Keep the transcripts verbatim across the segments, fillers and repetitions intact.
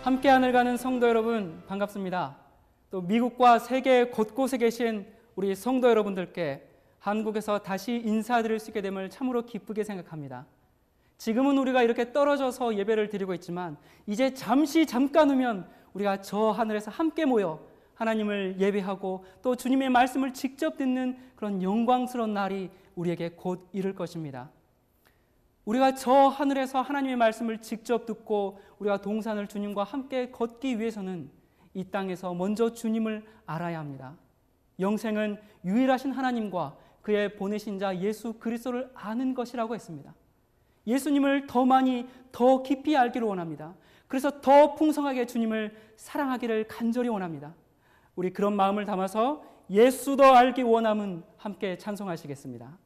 함께 하늘 가는 성도 여러분 반갑습니다. 또 미국과 세계 곳곳에 계신 우리 성도 여러분들께 한국에서 다시 인사드릴 수 있게 됨을 참으로 기쁘게 생각합니다. 지금은 우리가 이렇게 떨어져서 예배를 드리고 있지만 이제 잠시 잠깐 후면 우리가 저 하늘에서 함께 모여 하나님을 예배하고 또 주님의 말씀을 직접 듣는 그런 영광스러운 날이 우리에게 곧 이를 것입니다. 우리가 저 하늘에서 하나님의 말씀을 직접 듣고 우리가 동산을 주님과 함께 걷기 위해서는 이 땅에서 먼저 주님을 알아야 합니다. 영생은 유일하신 하나님과 그의 보내신 자 예수 그리스도를 아는 것이라고 했습니다. 예수님을 더 많이 더 깊이 알기를 원합니다. 그래서 더 풍성하게 주님을 사랑하기를 간절히 원합니다. 우리 그런 마음을 담아서 예수 더 알기 원함은 함께 찬송하시겠습니다.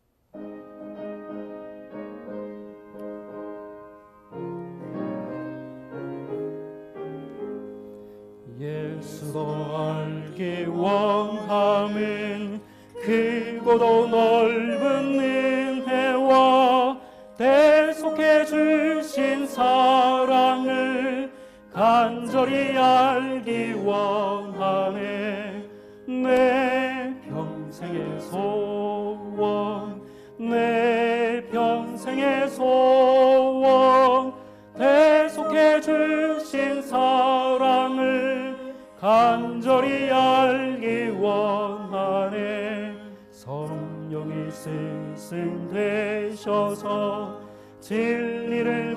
예수 더 알기 원함은 크고도 넓은 은혜와 대속해 주신 사랑을 간절히 알기 원하네. 내 평생의 소원, 내 평생의 소원, 대속해 주신 사랑을 간절히 알기 원하네. 성령이 스승되셔서 진리를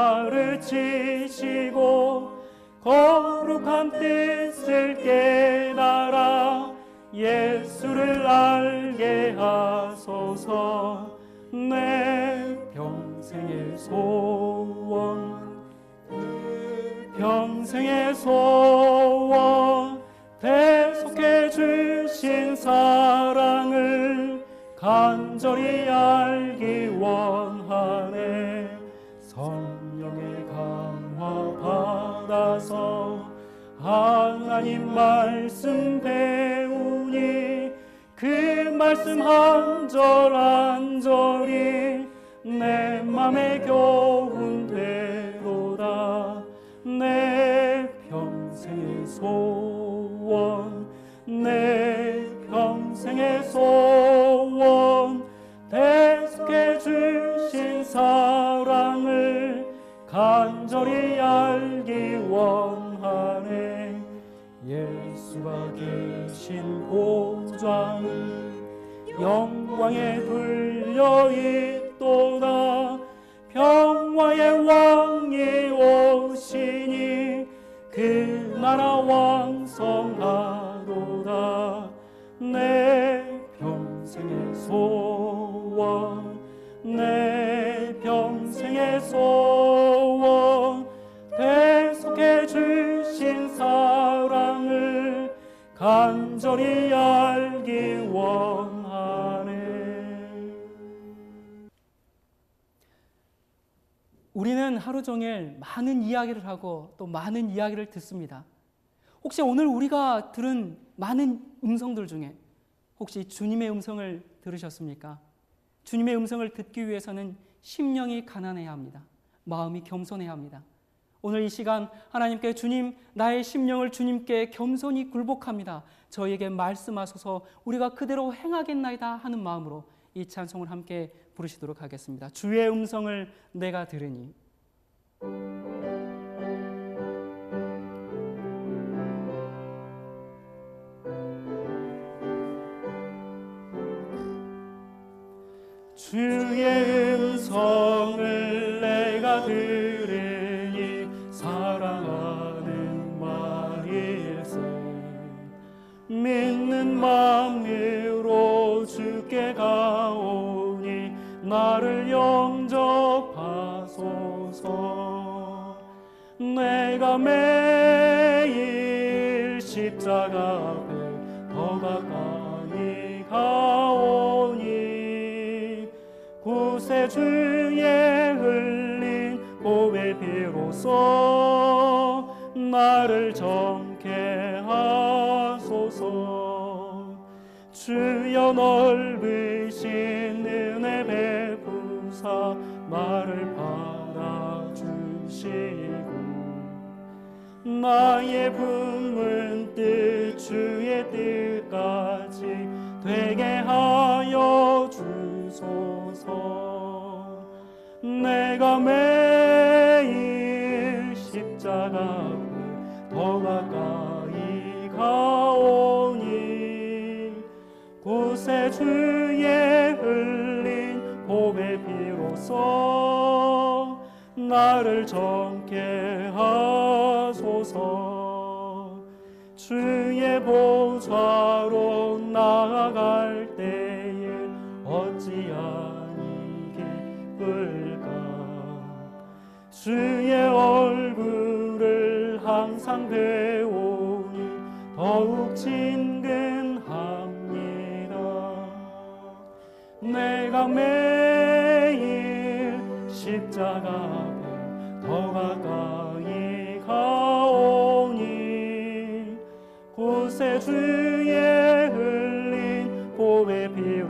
가르치시고 거룩한 뜻을 깨달아 예수를 알게 하소서. 내 평생의 소원, 평생의 소원, 대속해 주신 사랑을 간절히 알기 원하네. 성령의 강화 받아서 하나님 말씀 배우니 그 말씀 한 절 한 절이 내 맘에 교훈 되도다. 내 평생의 소원, 내 평생의 소원, 대속해 주신 사랑을 간절히 알기 원하네. 예수가 계신 보좌는 영광에 둘려 있도다. 평화의 왕이 오시니 그 나라 왕성하도다. 내 평생의 소원, 내 평생의 소원, 대속해 주신 사랑을 간절히 알기 원하네. 우리는 하루 종일 많은 이야기를 하고 또 많은 이야기를 듣습니다. 혹시 오늘 우리가 들은 많은 음성들 중에 혹시 주님의 음성을 들으셨습니까? 주님의 음성을 듣기 위해서는 심령이 가난해야 합니다. 마음이 겸손해야 합니다. 오늘 이 시간 하나님께 주님, 나의 심령을 주님께 겸손히 굴복합니다. 저에게 말씀하소서. 우리가 그대로 행하겠나이다 하는 마음으로 이 찬송을 함께 부르시도록 하겠습니다. 주의 음성을 내가 들으니. 주의 음성을 내가 들으니 사랑하는 마일세. 믿는 마음으로 주께 가오니 나를 영접하소서. 내가 매일 십자가 앞에 더 가까이 가오니 구세주의 흘린 보배 피로써 나를 정케 하소서. 주여 넓으신 은혜 베푸사 나를 받아주시고 나의 품은 뜻 주의 뜻까지 되게 하여 주소서. 내가 매일 십자가 앞에 더 가까이 가오니 구세 주의 흘린 보배 피로써 나를 정케 하소서. 주의 보좌로 나아갈 때에 어찌하니 기쁠까. 주의 얼굴을 항상 배우니 더욱 친근합니다. 내가 매일 십자가 앞에 더 가까이 가오니 구세 주의 흘린 보배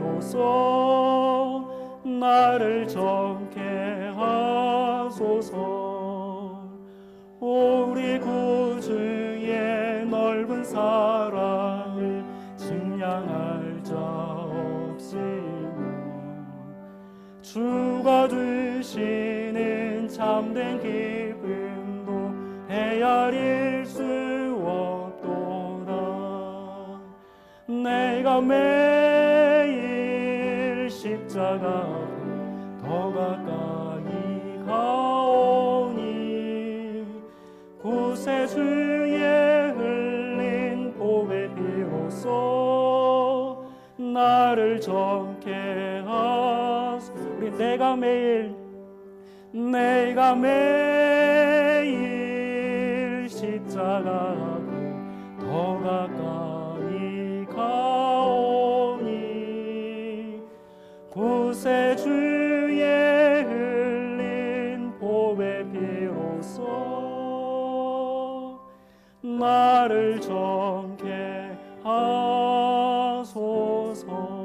피로써 나를 정케 하소서. 우리 구주의 넓은 사랑을 측량할 자 없으며 주가 주시는 참된 기쁨도 헤아릴 수 없도다. 내가 매일 십자가 앞에 더 가까이 가오니 구세 주의 흘린 보배 피로써 나를 정케 하소서. 우리 내가 매일 내가 매일 십자가 앞에 더 가까이 가오니 구세 주의 흘린 보배 피로써 나를 정케 하소서.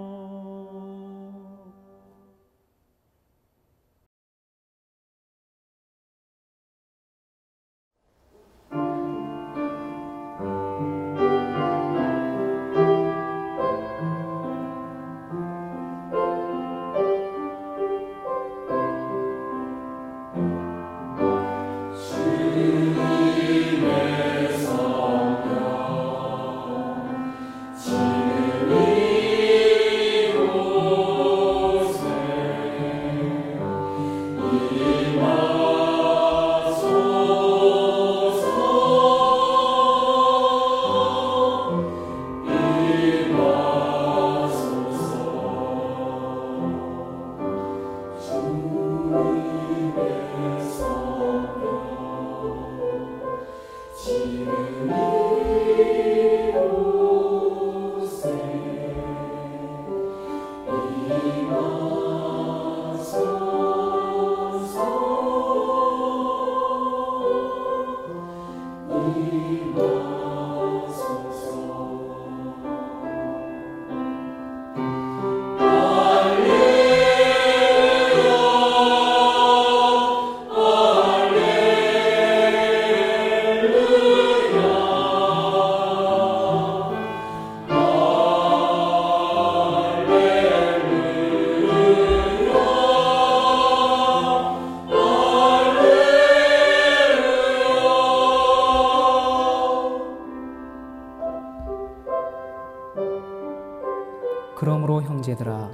그러므로 형제들아,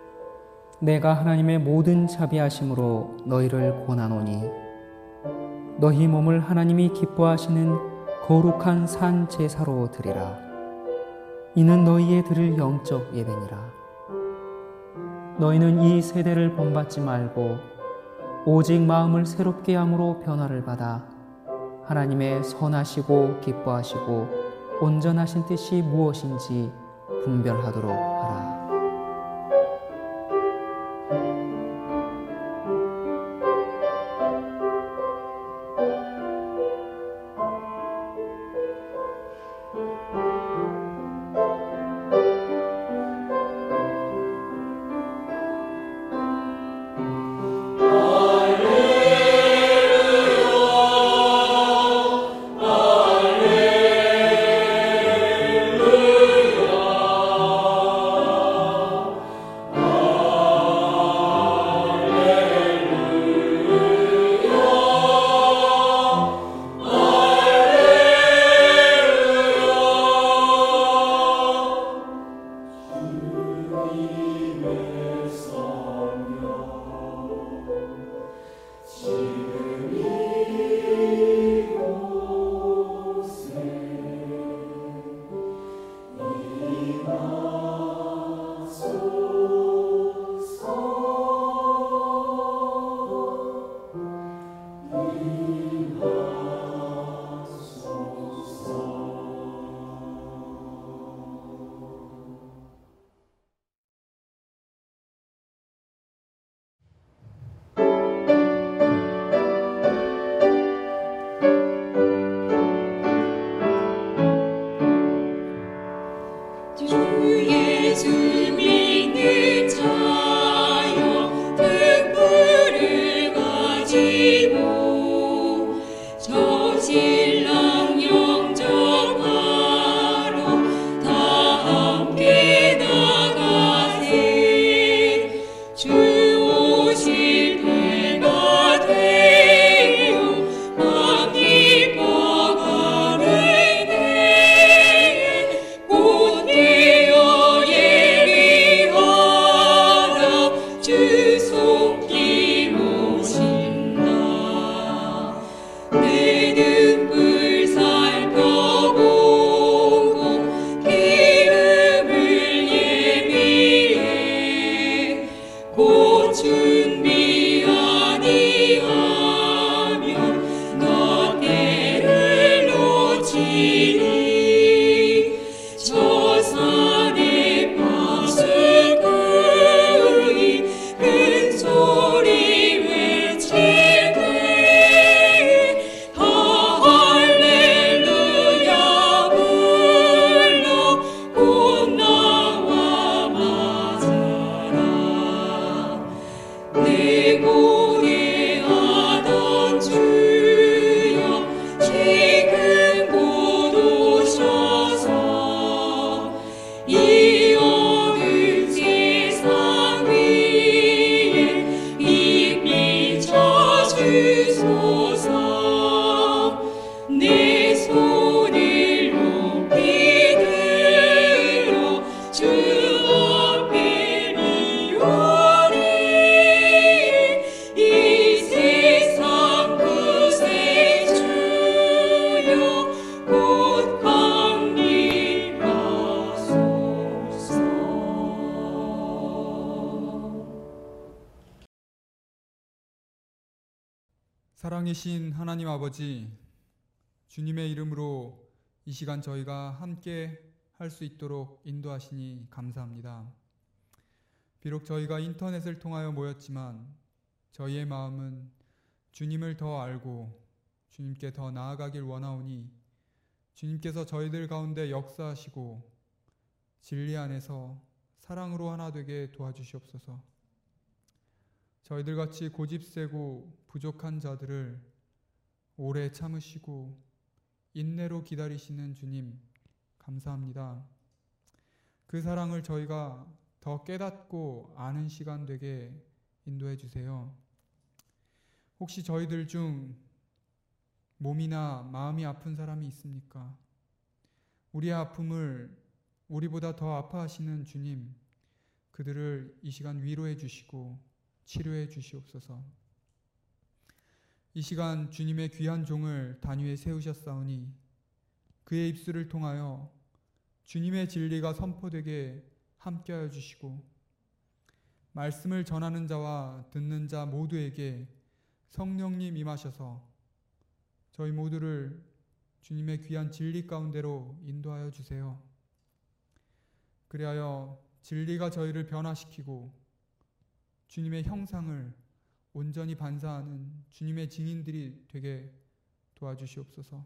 내가 하나님의 모든 자비하심으로 너희를 권하노니 너희 몸을 하나님이 기뻐하시는 거룩한 산 제사로 드리라. 이는 너희의 드릴 영적 예배니라. 너희는 이 세대를 본받지 말고 오직 마음을 새롭게 함으로 변화를 받아 하나님의 선하시고 기뻐하시고 온전하신 뜻이 무엇인지 분별하도록 하라. 할렐루야 사랑이신 하나님 아버지, 주님의 이름으로 이 시간 저희가 함께 할 수 있도록 인도하시니 감사합니다. 비록 저희가 인터넷을 통하여 모였지만 저희의 마음은 주님을 더 알고 주님께 더 나아가길 원하오니 주님께서 저희들 가운데 역사하시고 진리 안에서 사랑으로 하나 되게 도와주시옵소서. 저희들같이 고집세고 부족한 자들을 오래 참으시고 인내로 기다리시는 주님 감사합니다. 그 사랑을 저희가 더 깨닫고 아는 시간 되게 인도해 주세요. 혹시 저희들 중 몸이나 마음이 아픈 사람이 있습니까? 우리의 아픔을 우리보다 더 아파하시는 주님, 그들을 이 시간 위로해 주시고 치료해 주시옵소서. 이 시간 주님의 귀한 종을 단위에 세우셨사오니 그의 입술을 통하여 주님의 진리가 선포되게 함께하여 주시고 말씀을 전하는 자와 듣는 자 모두에게 성령님 임하셔서 저희 모두를 주님의 귀한 진리 가운데로 인도하여 주세요. 그리하여 진리가 저희를 변화시키고 주님의 형상을 온전히 반사하는 주님의 증인들이 되게 도와주시옵소서.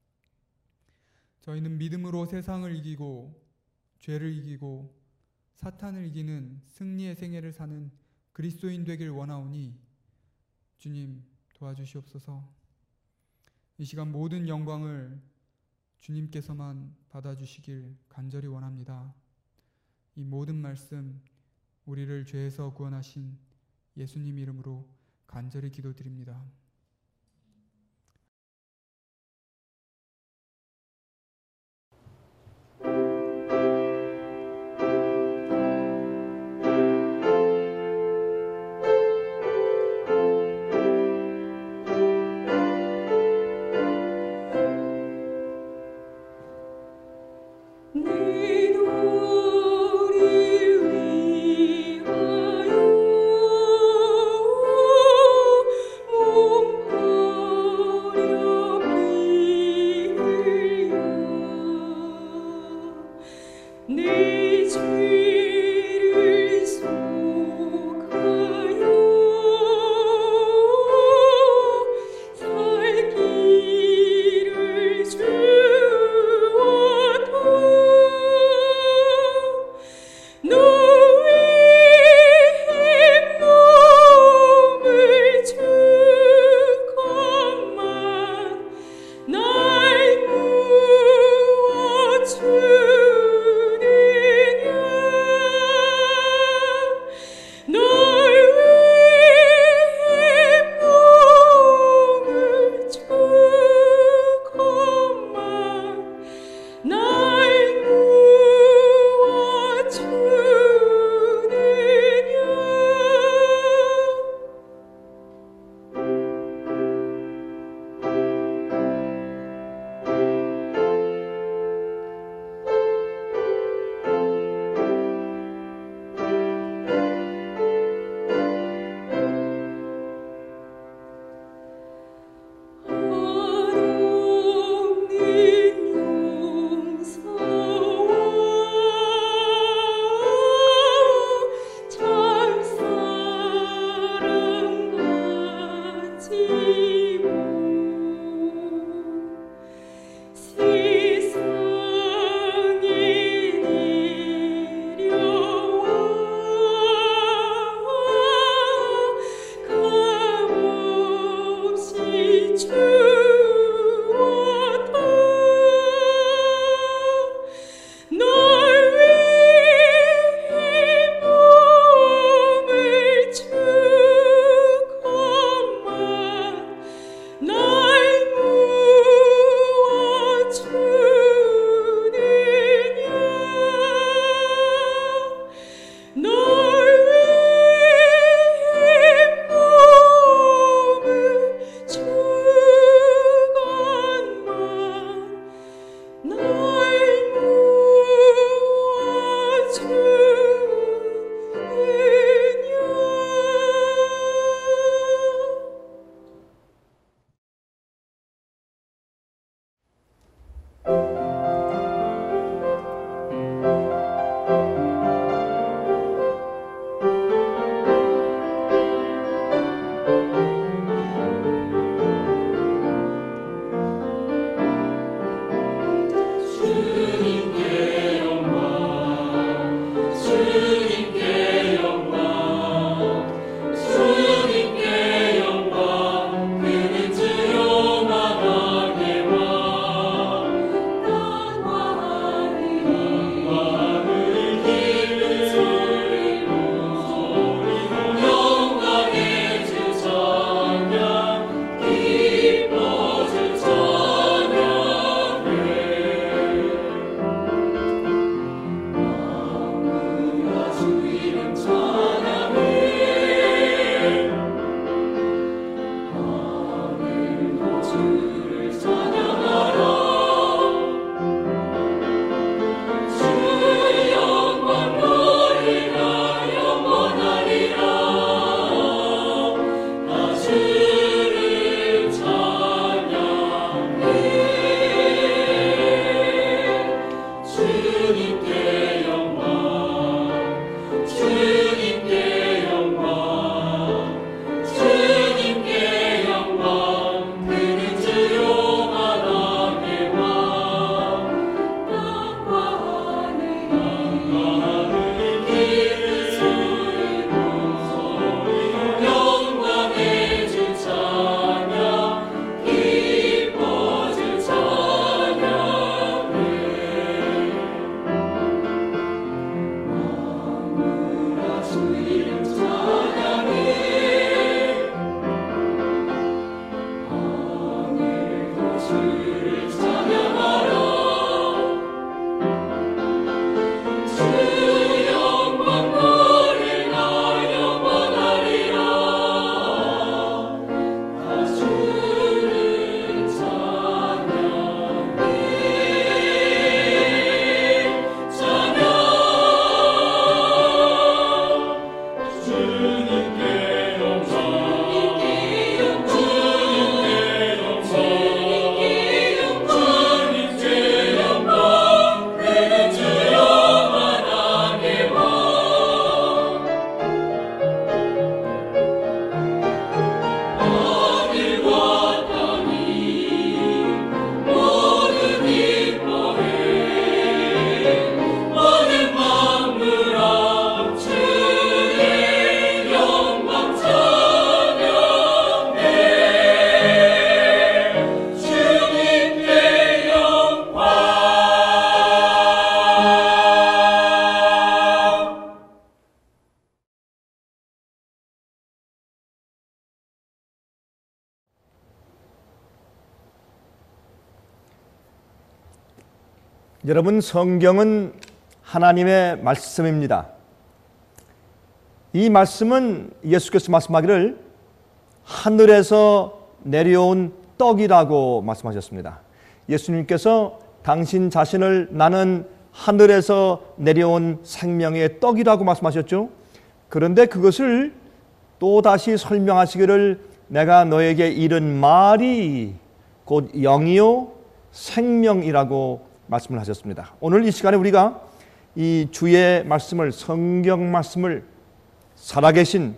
저희는 믿음으로 세상을 이기고 죄를 이기고 사탄을 이기는 승리의 생애를 사는 그리스도인 되길 원하오니 주님 도와주시옵소서. 이 시간 모든 영광을 주님께서만 받아주시길 간절히 원합니다. 이 모든 말씀 우리를 죄에서 구원하신 예수님 이름으로 간절히 기도드립니다. 오 여러분, 성경은 하나님의 말씀입니다. 이 말씀은 예수께서 말씀하기를 하늘에서 내려온 떡이라고 말씀하셨습니다. 예수님께서 당신 자신을 나는 하늘에서 내려온 생명의 떡이라고 말씀하셨죠. 그런데 그것을 또다시 설명하시기를 내가 너에게 이른 말이 곧 영이요 생명이라고 말씀을 하셨습니다. 오늘 이 시간에 우리가 이 주의 말씀을, 성경 말씀을 살아계신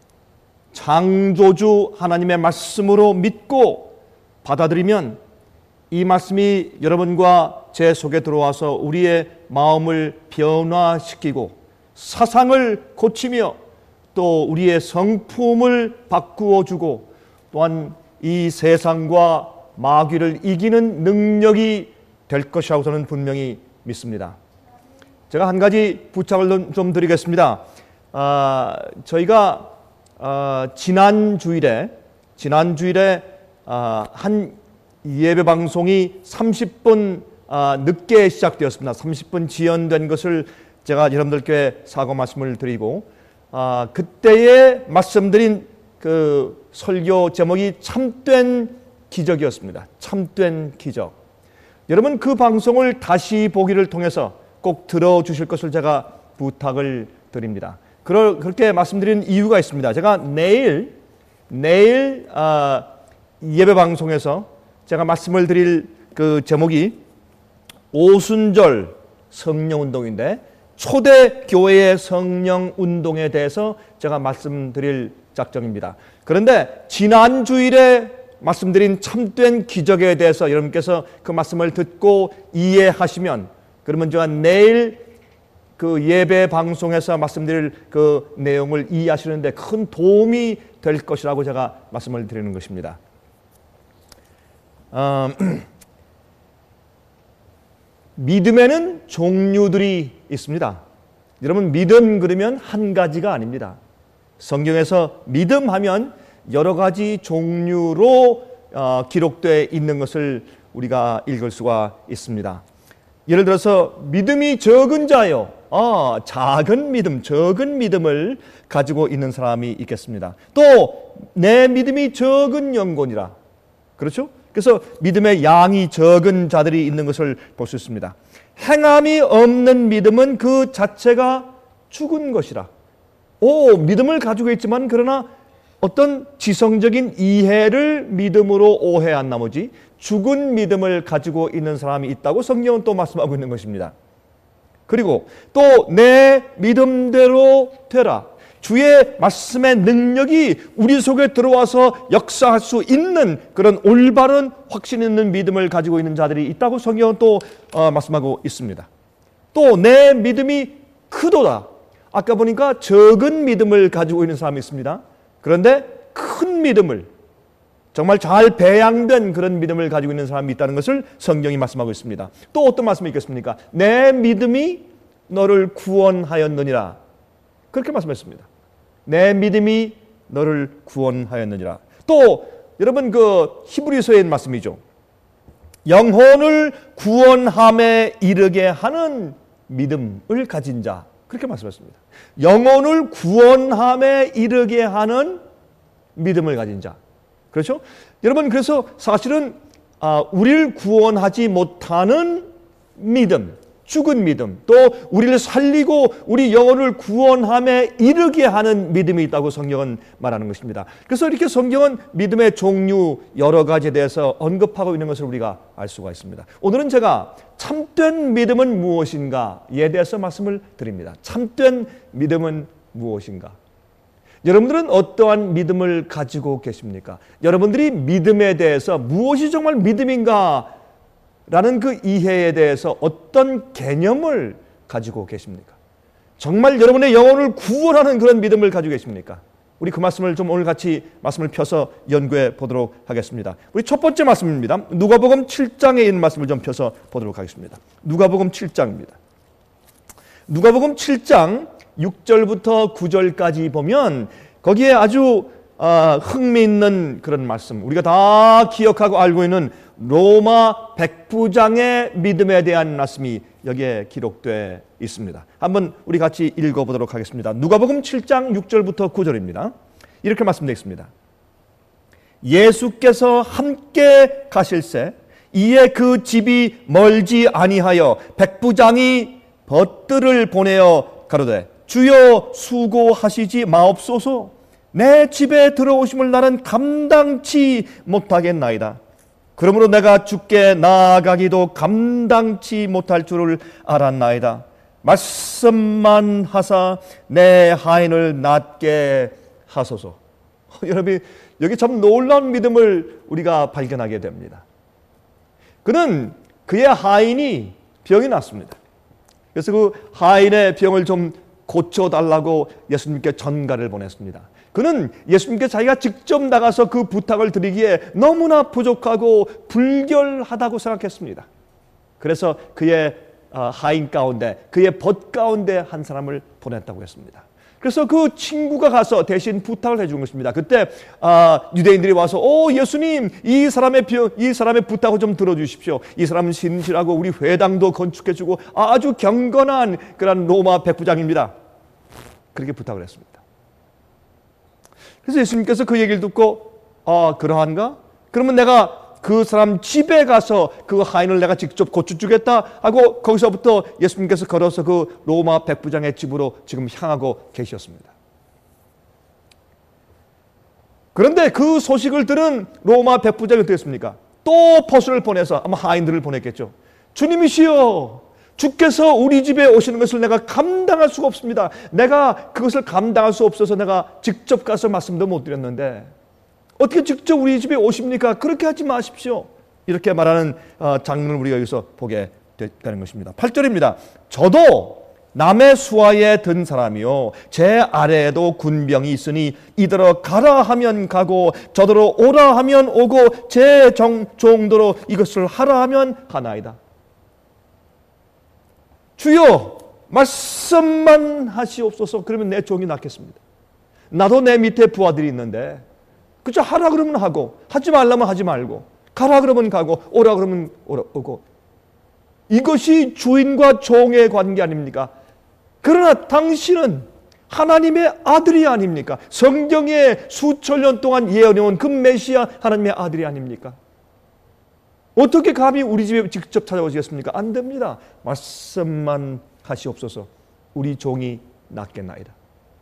창조주 하나님의 말씀으로 믿고 받아들이면 이 말씀이 여러분과 제 속에 들어와서 우리의 마음을 변화시키고 사상을 고치며 또 우리의 성품을 바꾸어 주고 또한 이 세상과 마귀를 이기는 능력이 될 것이라고 저는 분명히 믿습니다. 제가 한 가지 부탁을 좀 드리겠습니다. 아, 저희가 아, 지난 주일에 지난 주일에 아, 한 예배 방송이 삼십 분 아, 늦게 시작되었습니다. 삼십 분 지연된 것을 제가 여러분들께 사과 말씀을 드리고 아, 그때에 말씀드린 그 설교 제목이 참된 기적이었습니다. 참된 기적. 여러분, 그 방송을 다시 보기를 통해서 꼭 들어주실 것을 제가 부탁을 드립니다. 그러, 그렇게 말씀드린 이유가 있습니다. 제가 내일 내일 아, 예배 방송에서 제가 말씀을 드릴 그 제목이 오순절 성령운동인데 초대 교회의 성령운동에 대해서 제가 말씀드릴 작정입니다. 그런데 지난 주일에 말씀드린 참된 기적에 대해서 여러분께서 그 말씀을 듣고 이해하시면 그러면 제가 내일 그 예배 방송에서 말씀드릴 그 내용을 이해하시는데 큰 도움이 될 것이라고 제가 말씀을 드리는 것입니다. 어, 믿음에는 종류들이 있습니다. 여러분, 믿음 그러면 한 가지가 아닙니다. 성경에서 믿음하면 여러 가지 종류로 어, 기록되어 있는 것을 우리가 읽을 수가 있습니다. 예를 들어서 믿음이 적은 자요. 아, 작은 믿음, 적은 믿음을 가지고 있는 사람이 있겠습니다. 또 내 믿음이 적은 영혼이라. 그렇죠? 그래서 믿음의 양이 적은 자들이 있는 것을 볼 수 있습니다. 행함이 없는 믿음은 그 자체가 죽은 것이라. 오, 믿음을 가지고 있지만 그러나 어떤 지성적인 이해를 믿음으로 오해한 나머지 죽은 믿음을 가지고 있는 사람이 있다고 성경은 또 말씀하고 있는 것입니다. 그리고 또 내 믿음대로 되라. 주의 말씀의 능력이 우리 속에 들어와서 역사할 수 있는 그런 올바른 확신 있는 믿음을 가지고 있는 자들이 있다고 성경은 또 어, 말씀하고 있습니다. 또 내 믿음이 크도다. 아까 보니까 적은 믿음을 가지고 있는 사람이 있습니다. 그런데 큰 믿음을, 정말 잘 배양된 그런 믿음을 가지고 있는 사람이 있다는 것을 성경이 말씀하고 있습니다. 또 어떤 말씀이 있겠습니까? 내 믿음이 너를 구원하였느니라. 그렇게 말씀했습니다. 내 믿음이 너를 구원하였느니라. 또 여러분, 그 히브리서에 있는 말씀이죠. 영혼을 구원함에 이르게 하는 믿음을 가진 자. 그렇게 말씀했습니다. 영혼을 구원함에 이르게 하는 믿음을 가진 자. 그렇죠? 여러분, 그래서 사실은 아, 우리를 구원하지 못하는 믿음, 죽은 믿음, 또 우리를 살리고 우리 영혼을 구원함에 이르게 하는 믿음이 있다고 성경은 말하는 것입니다. 그래서 이렇게 성경은 믿음의 종류 여러 가지에 대해서 언급하고 있는 것을 우리가 알 수가 있습니다. 오늘은 제가 참된 믿음은 무엇인가에 대해서 말씀을 드립니다. 참된 믿음은 무엇인가? 여러분들은 어떠한 믿음을 가지고 계십니까? 여러분들이 믿음에 대해서 무엇이 정말 믿음인가? 라는 그 이해에 대해서 어떤 개념을 가지고 계십니까? 정말 여러분의 영혼을 구원하는 그런 믿음을 가지고 계십니까? 우리 그 말씀을 좀 오늘 같이 말씀을 펴서 연구해 보도록 하겠습니다. 우리 첫 번째 말씀입니다. 누가복음 칠 장에 있는 말씀을 좀 펴서 보도록 하겠습니다. 누가복음 칠 장입니다. 누가복음 칠 장 육 절부터 구 절까지 보면 거기에 아주 어, 흥미있는 그런 말씀, 우리가 다 기억하고 알고 있는 로마 백부장의 믿음에 대한 말씀이 여기에 기록되어 있습니다. 한번 우리 같이 읽어보도록 하겠습니다. 누가복음 칠 장 육 절부터 구 절입니다. 이렇게 말씀되어 있습니다. 예수께서 함께 가실새 이에 그 집이 멀지 아니하여 백부장이 벗들을 보내어 가로되 주여 수고하시지 마옵소서 내 집에 들어오심을 나는 감당치 못하겠나이다. 그러므로 내가 주께 나아가기도 감당치 못할 줄을 알았나이다. 말씀만 하사 내 하인을 낫게 하소서. 여러분 여기 참 놀라운 믿음을 우리가 발견하게 됩니다. 그는 그의 하인이 병이 났습니다. 그래서 그 하인의 병을 좀 고쳐달라고 예수님께 전가를 보냈습니다. 그는 예수님께 자기가 직접 나가서 그 부탁을 드리기에 너무나 부족하고 불결하다고 생각했습니다. 그래서 그의 하인 가운데, 그의 벗 가운데 한 사람을 보냈다고 했습니다. 그래서 그 친구가 가서 대신 부탁을 해준 것입니다. 그때 아, 유대인들이 와서 오 예수님 이 사람의 병, 이 사람의 부탁을 좀 들어주십시오. 이 사람은 신실하고 우리 회당도 건축해주고 아주 경건한 그런 로마 백부장입니다. 그렇게 부탁을 했습니다. 그래서 예수님께서 그 얘기를 듣고 아 그러한가? 그러면 내가 그 사람 집에 가서 그 하인을 내가 직접 고쳐주겠다 하고 거기서부터 예수님께서 걸어서 그 로마 백부장의 집으로 지금 향하고 계셨습니다. 그런데 그 소식을 들은 로마 백부장이 어떻게 했습니까? 또 포수를 보내서 아마 하인들을 보냈겠죠. 주님이시여 주께서 우리 집에 오시는 것을 내가 감당할 수가 없습니다. 내가 그것을 감당할 수 없어서 내가 직접 가서 말씀도 못 드렸는데 어떻게 직접 우리 집에 오십니까? 그렇게 하지 마십시오. 이렇게 말하는 장면을 우리가 여기서 보게 되는 것입니다. 팔 절입니다. 저도 남의 수하에 든 사람이요 제 아래에도 군병이 있으니 이더러 가라 하면 가고 저더러 오라 하면 오고 제 정, 종도로 이것을 하라 하면 하나이다. 주여 말씀만 하시옵소서. 그러면 내 종이 낫겠습니다. 나도 내 밑에 부하들이 있는데 그저 하라 그러면 하고 하지 말라면 하지 말고 가라 그러면 가고 오라 그러면 오라, 오고 이것이 주인과 종의 관계 아닙니까? 그러나 당신은 하나님의 아들이 아닙니까? 성경에 수천 년 동안 예언해온 그 메시아 하나님의 아들이 아닙니까? 어떻게 감히 우리 집에 직접 찾아오시겠습니까? 안 됩니다. 말씀만 하시옵소서. 우리 종이 낫겠나이다.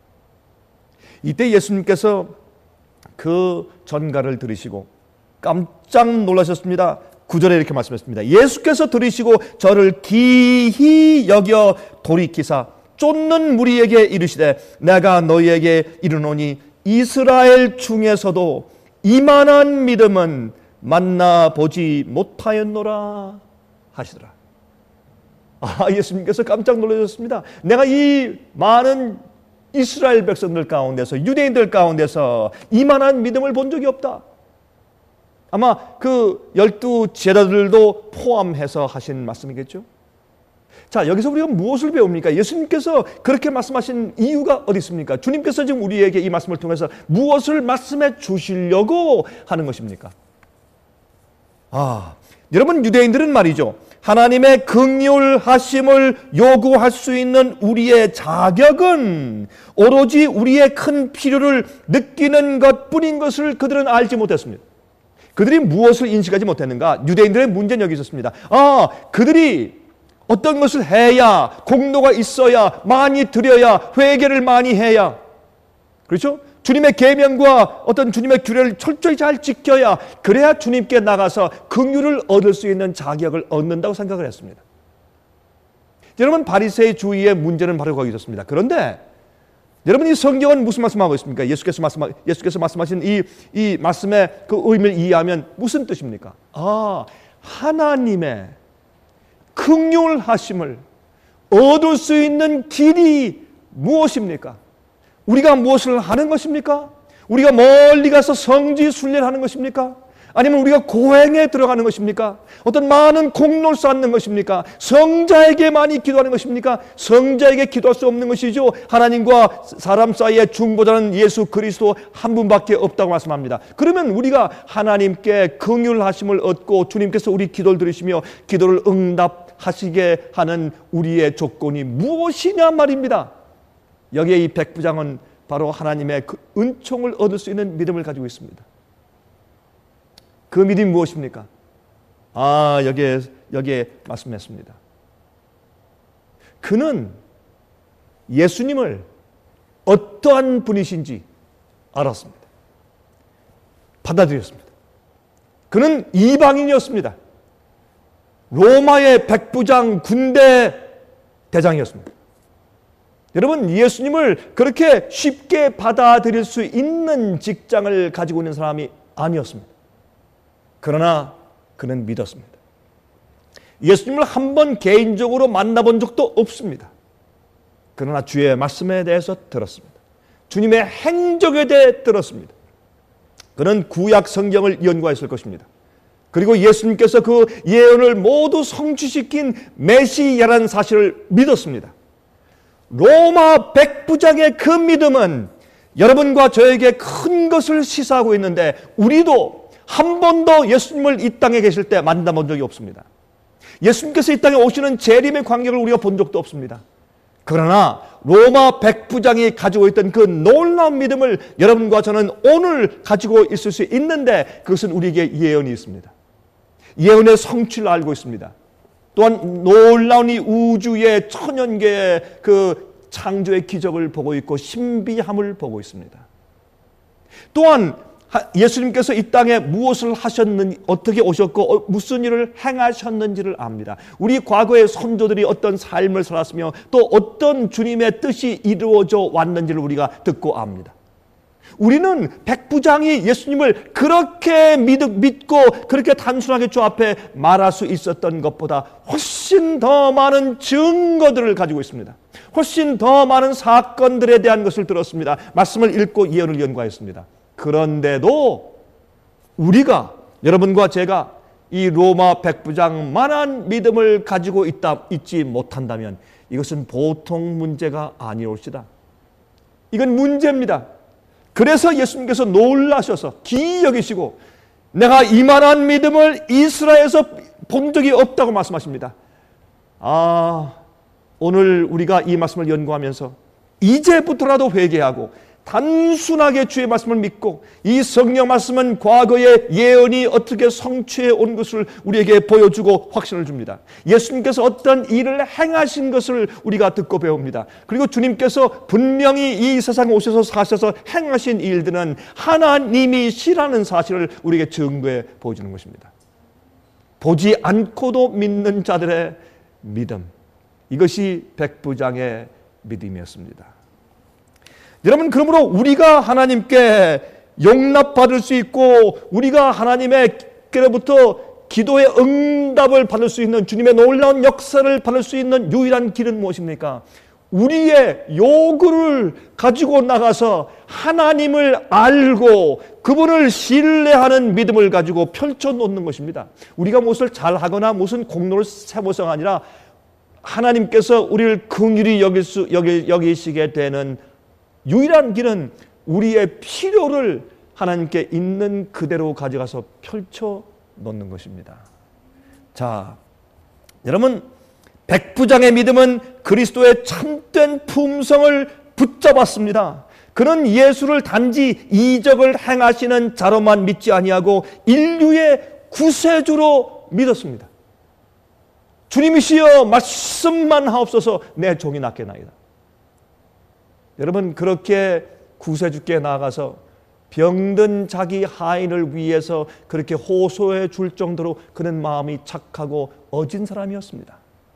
이때 예수님께서 그 전가를 들으시고 깜짝 놀라셨습니다. 구 절에 이렇게 말씀했습니다. 예수께서 들으시고 저를 기히 여겨 돌이키사 쫓는 무리에게 이르시되 내가 너희에게 이르노니 이스라엘 중에서도 이만한 믿음은 만나보지 못하였노라 하시더라. 아, 예수님께서 깜짝 놀라셨습니다. 내가 이 많은 이스라엘 백성들 가운데서 유대인들 가운데서 이만한 믿음을 본 적이 없다. 아마 그 열두 제자들도 포함해서 하신 말씀이겠죠. 자, 여기서 우리가 무엇을 배웁니까? 예수님께서 그렇게 말씀하신 이유가 어디 있습니까? 주님께서 지금 우리에게 이 말씀을 통해서 무엇을 말씀해 주시려고 하는 것입니까? 아, 여러분 유대인들은 말이죠. 하나님의 긍휼하심을 요구할 수 있는 우리의 자격은 오로지 우리의 큰 필요를 느끼는 것뿐인 것을 그들은 알지 못했습니다. 그들이 무엇을 인식하지 못했는가? 유대인들의 문제는 여기 있었습니다. 아, 그들이 어떤 것을 해야, 공로가 있어야, 많이 드려야, 회개를 많이 해야, 그렇죠? 주님의 계명과 어떤 주님의 규례를 철저히 잘 지켜야 그래야 주님께 나가서 긍휼을 얻을 수 있는 자격을 얻는다고 생각을 했습니다. 여러분 바리새의 주의의 문제는 바로 거기 있었습니다. 그런데 여러분 이 성경은 무슨 말씀하고 있습니까? 예수께서 말씀 예수께서 말씀하신 이 이 말씀의 그 의미를 이해하면 무슨 뜻입니까? 아, 하나님의 긍휼하심을 얻을 수 있는 길이 무엇입니까? 우리가 무엇을 하는 것입니까? 우리가 멀리 가서 성지 순례를 하는 것입니까? 아니면 우리가 고행에 들어가는 것입니까? 어떤 많은 공로를 쌓는 것입니까? 성자에게 많이 기도하는 것입니까? 성자에게 기도할 수 없는 것이죠. 하나님과 사람 사이의 중보자는 예수 그리스도 한 분밖에 없다고 말씀합니다. 그러면 우리가 하나님께 긍휼하심을 얻고 주님께서 우리 기도를 들으시며 기도를 응답하시게 하는 우리의 조건이 무엇이냐 말입니다. 여기에 이 백부장은 바로 하나님의 그 은총을 얻을 수 있는 믿음을 가지고 있습니다. 그 믿음이 무엇입니까? 아, 여기에, 여기에 말씀했습니다. 그는 예수님을 어떠한 분이신지 알았습니다. 받아들였습니다. 그는 이방인이었습니다. 로마의 백부장 군대 대장이었습니다. 여러분, 예수님을 그렇게 쉽게 받아들일 수 있는 직장을 가지고 있는 사람이 아니었습니다. 그러나 그는 믿었습니다. 예수님을 한 번 개인적으로 만나본 적도 없습니다. 그러나 주의 말씀에 대해서 들었습니다. 주님의 행적에 대해 들었습니다. 그는 구약 성경을 연구했을 것입니다. 그리고 예수님께서 그 예언을 모두 성취시킨 메시아라는 사실을 믿었습니다. 로마 백부장의 그 믿음은 여러분과 저에게 큰 것을 시사하고 있는데, 우리도 한 번도 예수님을 이 땅에 계실 때 만나본 적이 없습니다. 예수님께서 이 땅에 오시는 재림의 광경을 우리가 본 적도 없습니다. 그러나 로마 백부장이 가지고 있던 그 놀라운 믿음을 여러분과 저는 오늘 가지고 있을 수 있는데, 그것은 우리에게 예언이 있습니다. 예언의 성취를 알고 있습니다. 또한 놀라운 이 우주의 천연계의 그 창조의 기적을 보고 있고 신비함을 보고 있습니다. 또한 예수님께서 이 땅에 무엇을 하셨는지, 어떻게 오셨고 무슨 일을 행하셨는지를 압니다. 우리 과거의 선조들이 어떤 삶을 살았으며 또 어떤 주님의 뜻이 이루어져 왔는지를 우리가 듣고 압니다. 우리는 백부장이 예수님을 그렇게 믿고 그렇게 단순하게 주 앞에 말할 수 있었던 것보다 훨씬 더 많은 증거들을 가지고 있습니다. 훨씬 더 많은 사건들에 대한 것을 들었습니다. 말씀을 읽고 예언을 연구하였습니다. 그런데도 우리가, 여러분과 제가 이 로마 백부장만한 믿음을 가지고 있다, 있지 못한다면 이것은 보통 문제가 아니올시다. 이건 문제입니다. 그래서 예수님께서 놀라셔서 기이 여기시고 내가 이만한 믿음을 이스라엘에서 본 적이 없다고 말씀하십니다. 아, 오늘 우리가 이 말씀을 연구하면서 이제부터라도 회개하고 단순하게 주의 말씀을 믿고 이 성령 말씀은 과거의 예언이 어떻게 성취해 온 것을 우리에게 보여주고 확신을 줍니다. 예수님께서 어떤 일을 행하신 것을 우리가 듣고 배웁니다. 그리고 주님께서 분명히 이 세상에 오셔서 사셔서 행하신 일들은 하나님이시라는 사실을 우리에게 증거해 보여주는 것입니다. 보지 않고도 믿는 자들의 믿음, 이것이 백부장의 믿음이었습니다. 여러분, 그러므로 우리가 하나님께 용납받을 수 있고 우리가 하나님께로부터 기도의 응답을 받을 수 있는, 주님의 놀라운 역사를 받을 수 있는 유일한 길은 무엇입니까? 우리의 요구를 가지고 나가서 하나님을 알고 그분을 신뢰하는 믿음을 가지고 펼쳐놓는 것입니다. 우리가 무엇을 잘하거나 무슨 공로를 세워서가 아니라 하나님께서 우리를 긍휼히 여길 수, 여기, 여기시게 되는 유일한 길은 우리의 필요를 하나님께 있는 그대로 가져가서 펼쳐 놓는 것입니다. 자, 여러분, 백부장의 믿음은 그리스도의 참된 품성을 붙잡았습니다. 그는 예수를 단지 이적을 행하시는 자로만 믿지 아니하고 인류의 구세주로 믿었습니다. 주님이시여 말씀만 하옵소서 내 종이 낫겠나이다. 여러분, 그렇게 구세주께 나아가서 병든 자기 하인을 위해서 그렇게 호소해 줄 정도로 그는 마음이 착하고 어진 사람이었습니다.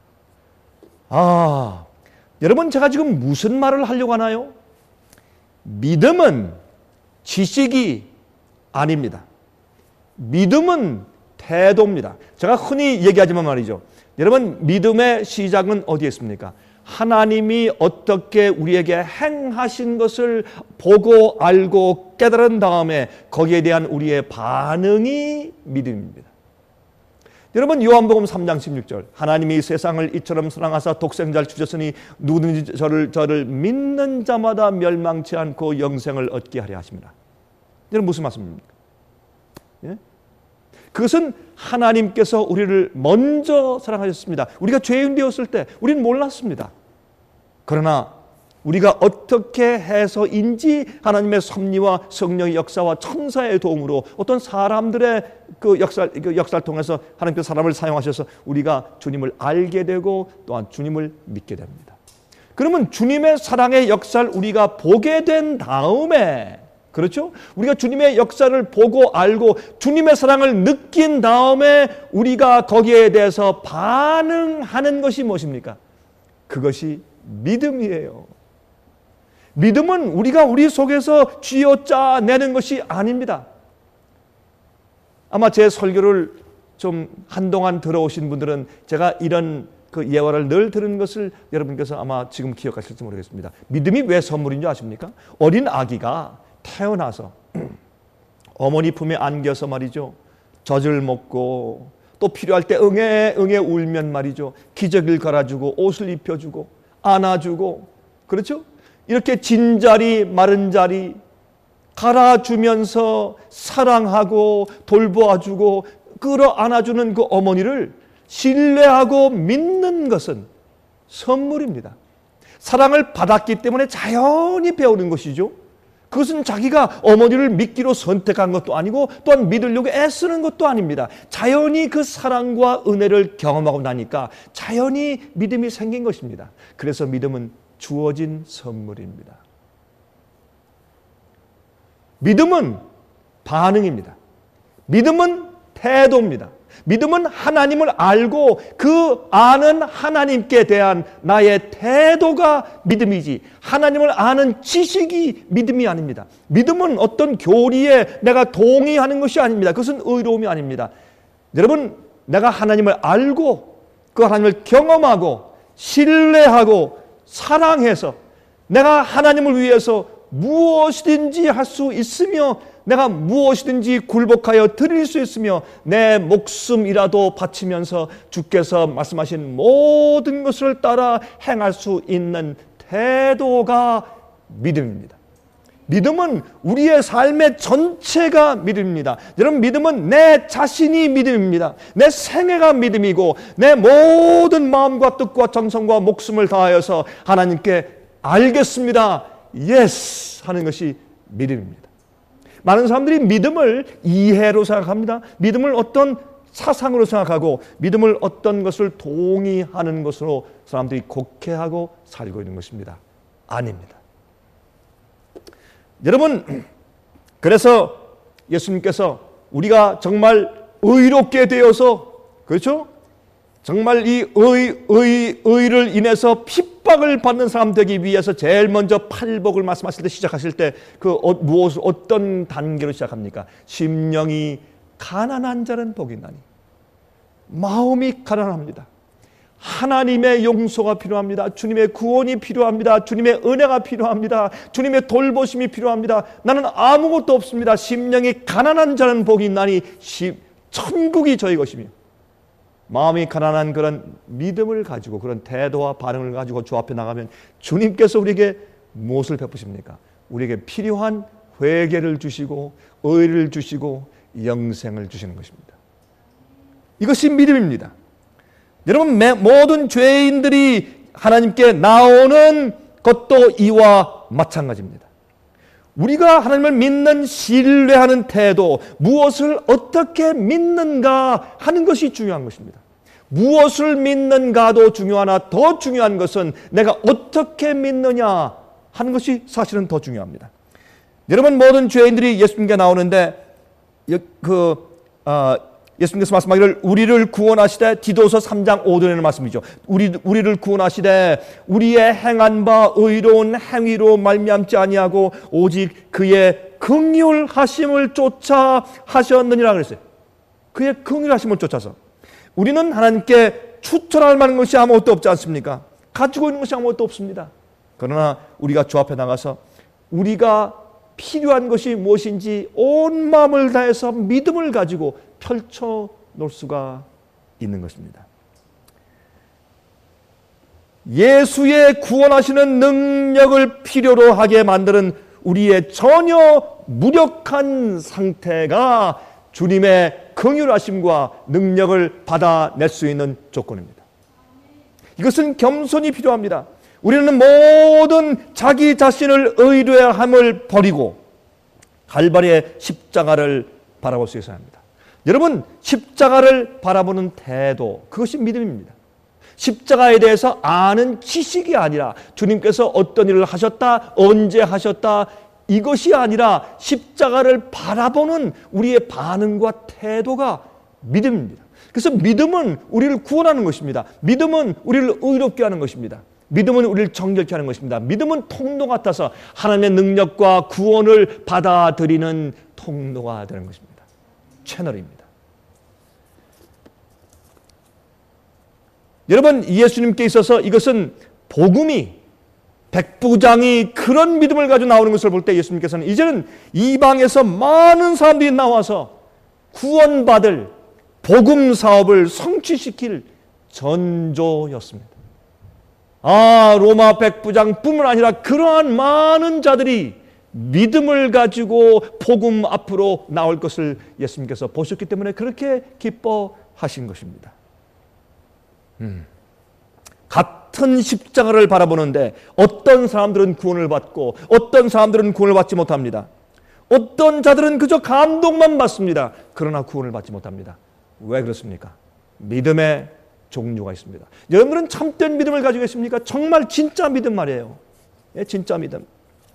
아, 여러분, 제가 지금 무슨 말을 하려고 하나요? 믿음은 지식이 아닙니다. 믿음은 태도입니다. 제가 흔히 얘기하지만 말이죠. 여러분, 믿음의 시작은 어디에 있습니까? 하나님이 어떻게 우리에게 행하신 것을 보고 알고 깨달은 다음에 거기에 대한 우리의 반응이 믿음입니다. 여러분, 요한복음 삼 장 십육 절, 하나님이 세상을 이처럼 사랑하사 독생자를 주셨으니 누구든지 저를, 저를 믿는 자마다 멸망치 않고 영생을 얻게 하려 하십니다. 여러분, 무슨 말씀입니까? 예? 그것은 하나님께서 우리를 먼저 사랑하셨습니다. 우리가 죄인 되었을 때 우리는 몰랐습니다. 그러나 우리가 어떻게 해서인지 하나님의 섭리와 성령의 역사와 천사의 도움으로 어떤 사람들의 그 역사, 그 역사를 통해서 하나님께서 사람을 사용하셔서 우리가 주님을 알게 되고 또한 주님을 믿게 됩니다. 그러면 주님의 사랑의 역사를 우리가 보게 된 다음에, 그렇죠? 우리가 주님의 역사를 보고 알고 주님의 사랑을 느낀 다음에 우리가 거기에 대해서 반응하는 것이 무엇입니까? 그것이 믿음이에요. 믿음은 우리가 우리 속에서 쥐어짜내는 것이 아닙니다. 아마 제 설교를 좀 한동안 들어오신 분들은 제가 이런 그 예화를 늘 들은 것을 여러분께서 아마 지금 기억하실지 모르겠습니다. 믿음이 왜 선물인 줄 아십니까? 어린 아기가 태어나서 어머니 품에 안겨서 말이죠, 젖을 먹고 또 필요할 때 응애 응애 울면 말이죠, 기저귀를 갈아주고 옷을 입혀주고 안아주고, 그렇죠? 이렇게 진 자리 마른 자리 갈아주면서 사랑하고 돌보아주고 끌어안아주는 그 어머니를 신뢰하고 믿는 것은 선물입니다. 사랑을 받았기 때문에 자연히 배우는 것이죠. 그것은 자기가 어머니를 믿기로 선택한 것도 아니고 또한 믿으려고 애쓰는 것도 아닙니다. 자연히 그 사랑과 은혜를 경험하고 나니까 자연히 믿음이 생긴 것입니다. 그래서 믿음은 주어진 선물입니다. 믿음은 반응입니다. 믿음은 태도입니다. 믿음은 하나님을 알고 그 아는 하나님께 대한 나의 태도가 믿음이지, 하나님을 아는 지식이 믿음이 아닙니다. 믿음은 어떤 교리에 내가 동의하는 것이 아닙니다. 그것은 의로움이 아닙니다. 여러분, 내가 하나님을 알고 그 하나님을 경험하고 신뢰하고 사랑해서 내가 하나님을 위해서 무엇이든지 할 수 있으며 내가 무엇이든지 굴복하여 드릴 수 있으며 내 목숨이라도 바치면서 주께서 말씀하신 모든 것을 따라 행할 수 있는 태도가 믿음입니다. 믿음은 우리의 삶의 전체가 믿음입니다. 여러분, 믿음은 내 자신이 믿음입니다. 내 생애가 믿음이고 내 모든 마음과 뜻과 정성과 목숨을 다하여서 하나님께 알겠습니다, 예스 하는 것이 믿음입니다. 많은 사람들이 믿음을 이해로 생각합니다. 믿음을 어떤 사상으로 생각하고 믿음을 어떤 것을 동의하는 것으로 사람들이 곡해하고 살고 있는 것입니다. 아닙니다. 여러분, 그래서 예수님께서 우리가 정말 의롭게 되어서, 그렇죠? 정말 이 의, 의, 의를 인해서 핍박을 받는 사람 되기 위해서 제일 먼저 팔복을 말씀하실 때 시작하실 때 그 어, 무엇을 어떤 단계로 시작합니까? 심령이 가난한 자는 복이 나니. 마음이 가난합니다. 하나님의 용서가 필요합니다. 주님의 구원이 필요합니다. 주님의 은혜가 필요합니다. 주님의 돌보심이 필요합니다. 나는 아무것도 없습니다. 심령이 가난한 자는 복이 나니 천국이 저희 것이며, 마음이 가난한 그런 믿음을 가지고 그런 태도와 반응을 가지고 주 앞에 나가면 주님께서 우리에게 무엇을 베푸십니까? 우리에게 필요한 회개를 주시고 의를 주시고 영생을 주시는 것입니다. 이것이 믿음입니다. 여러분, 모든 죄인들이 하나님께 나오는 것도 이와 마찬가지입니다. 우리가 하나님을 믿는, 신뢰하는 태도, 무엇을 어떻게 믿는가 하는 것이 중요한 것입니다. 무엇을 믿는가도 중요하나 더 중요한 것은 내가 어떻게 믿느냐 하는 것이 사실은 더 중요합니다. 여러분, 모든 죄인들이 예수님께 나오는데 그 어, 예수님께서 말씀하기를 우리를 구원하시되, 디도서 삼 장 오 절에는 말씀이죠. 우리, 우리를 구원하시되 우리의 행한 바 의로운 행위로 말미암지 아니하고 오직 그의 긍휼하심을 쫓아 하셨느니라 그랬어요. 그의 긍휼하심을 쫓아서. 우리는 하나님께 추천할 만한 것이 아무것도 없지 않습니까? 가지고 있는 것이 아무것도 없습니다. 그러나 우리가 주 앞에 나가서 우리가 필요한 것이 무엇인지 온 마음을 다해서 믿음을 가지고 펼쳐 놓을 수가 있는 것입니다. 예수의 구원하시는 능력을 필요로 하게 만드는 우리의 전혀 무력한 상태가 주님의 긍휼하심과 능력을 받아낼 수 있는 조건입니다. 이것은 겸손이 필요합니다. 우리는 모든 자기 자신을 의뢰함을 버리고 갈바리의 십자가를 바라볼 수 있어야 합니다. 여러분, 십자가를 바라보는 태도, 그것이 믿음입니다. 십자가에 대해서 아는 지식이 아니라 주님께서 어떤 일을 하셨다, 언제 하셨다, 이것이 아니라 십자가를 바라보는 우리의 반응과 태도가 믿음입니다. 그래서 믿음은 우리를 구원하는 것입니다. 믿음은 우리를 의롭게 하는 것입니다. 믿음은 우리를 정결케 하는 것입니다. 믿음은 통로 같아서 하나님의 능력과 구원을 받아들이는 통로가 되는 것입니다. 채널입니다. 여러분, 예수님께 있어서 이것은 복음이, 백부장이 그런 믿음을 가지고 나오는 것을 볼 때 예수님께서는 이제는 이방에서 많은 사람들이 나와서 구원받을 복음 사업을 성취시킬 전조였습니다. 아, 로마 백부장뿐만 아니라 그러한 많은 자들이 믿음을 가지고 복음 앞으로 나올 것을 예수님께서 보셨기 때문에 그렇게 기뻐하신 것입니다. 음. 같은 십자가를 바라보는데 어떤 사람들은 구원을 받고 어떤 사람들은 구원을 받지 못합니다. 어떤 자들은 그저 감동만 받습니다. 그러나 구원을 받지 못합니다. 왜 그렇습니까? 믿음의 종류가 있습니다. 여러분들은 참된 믿음을 가지고 계십니까? 정말 진짜 믿음 말이에요. 예, 진짜 믿음.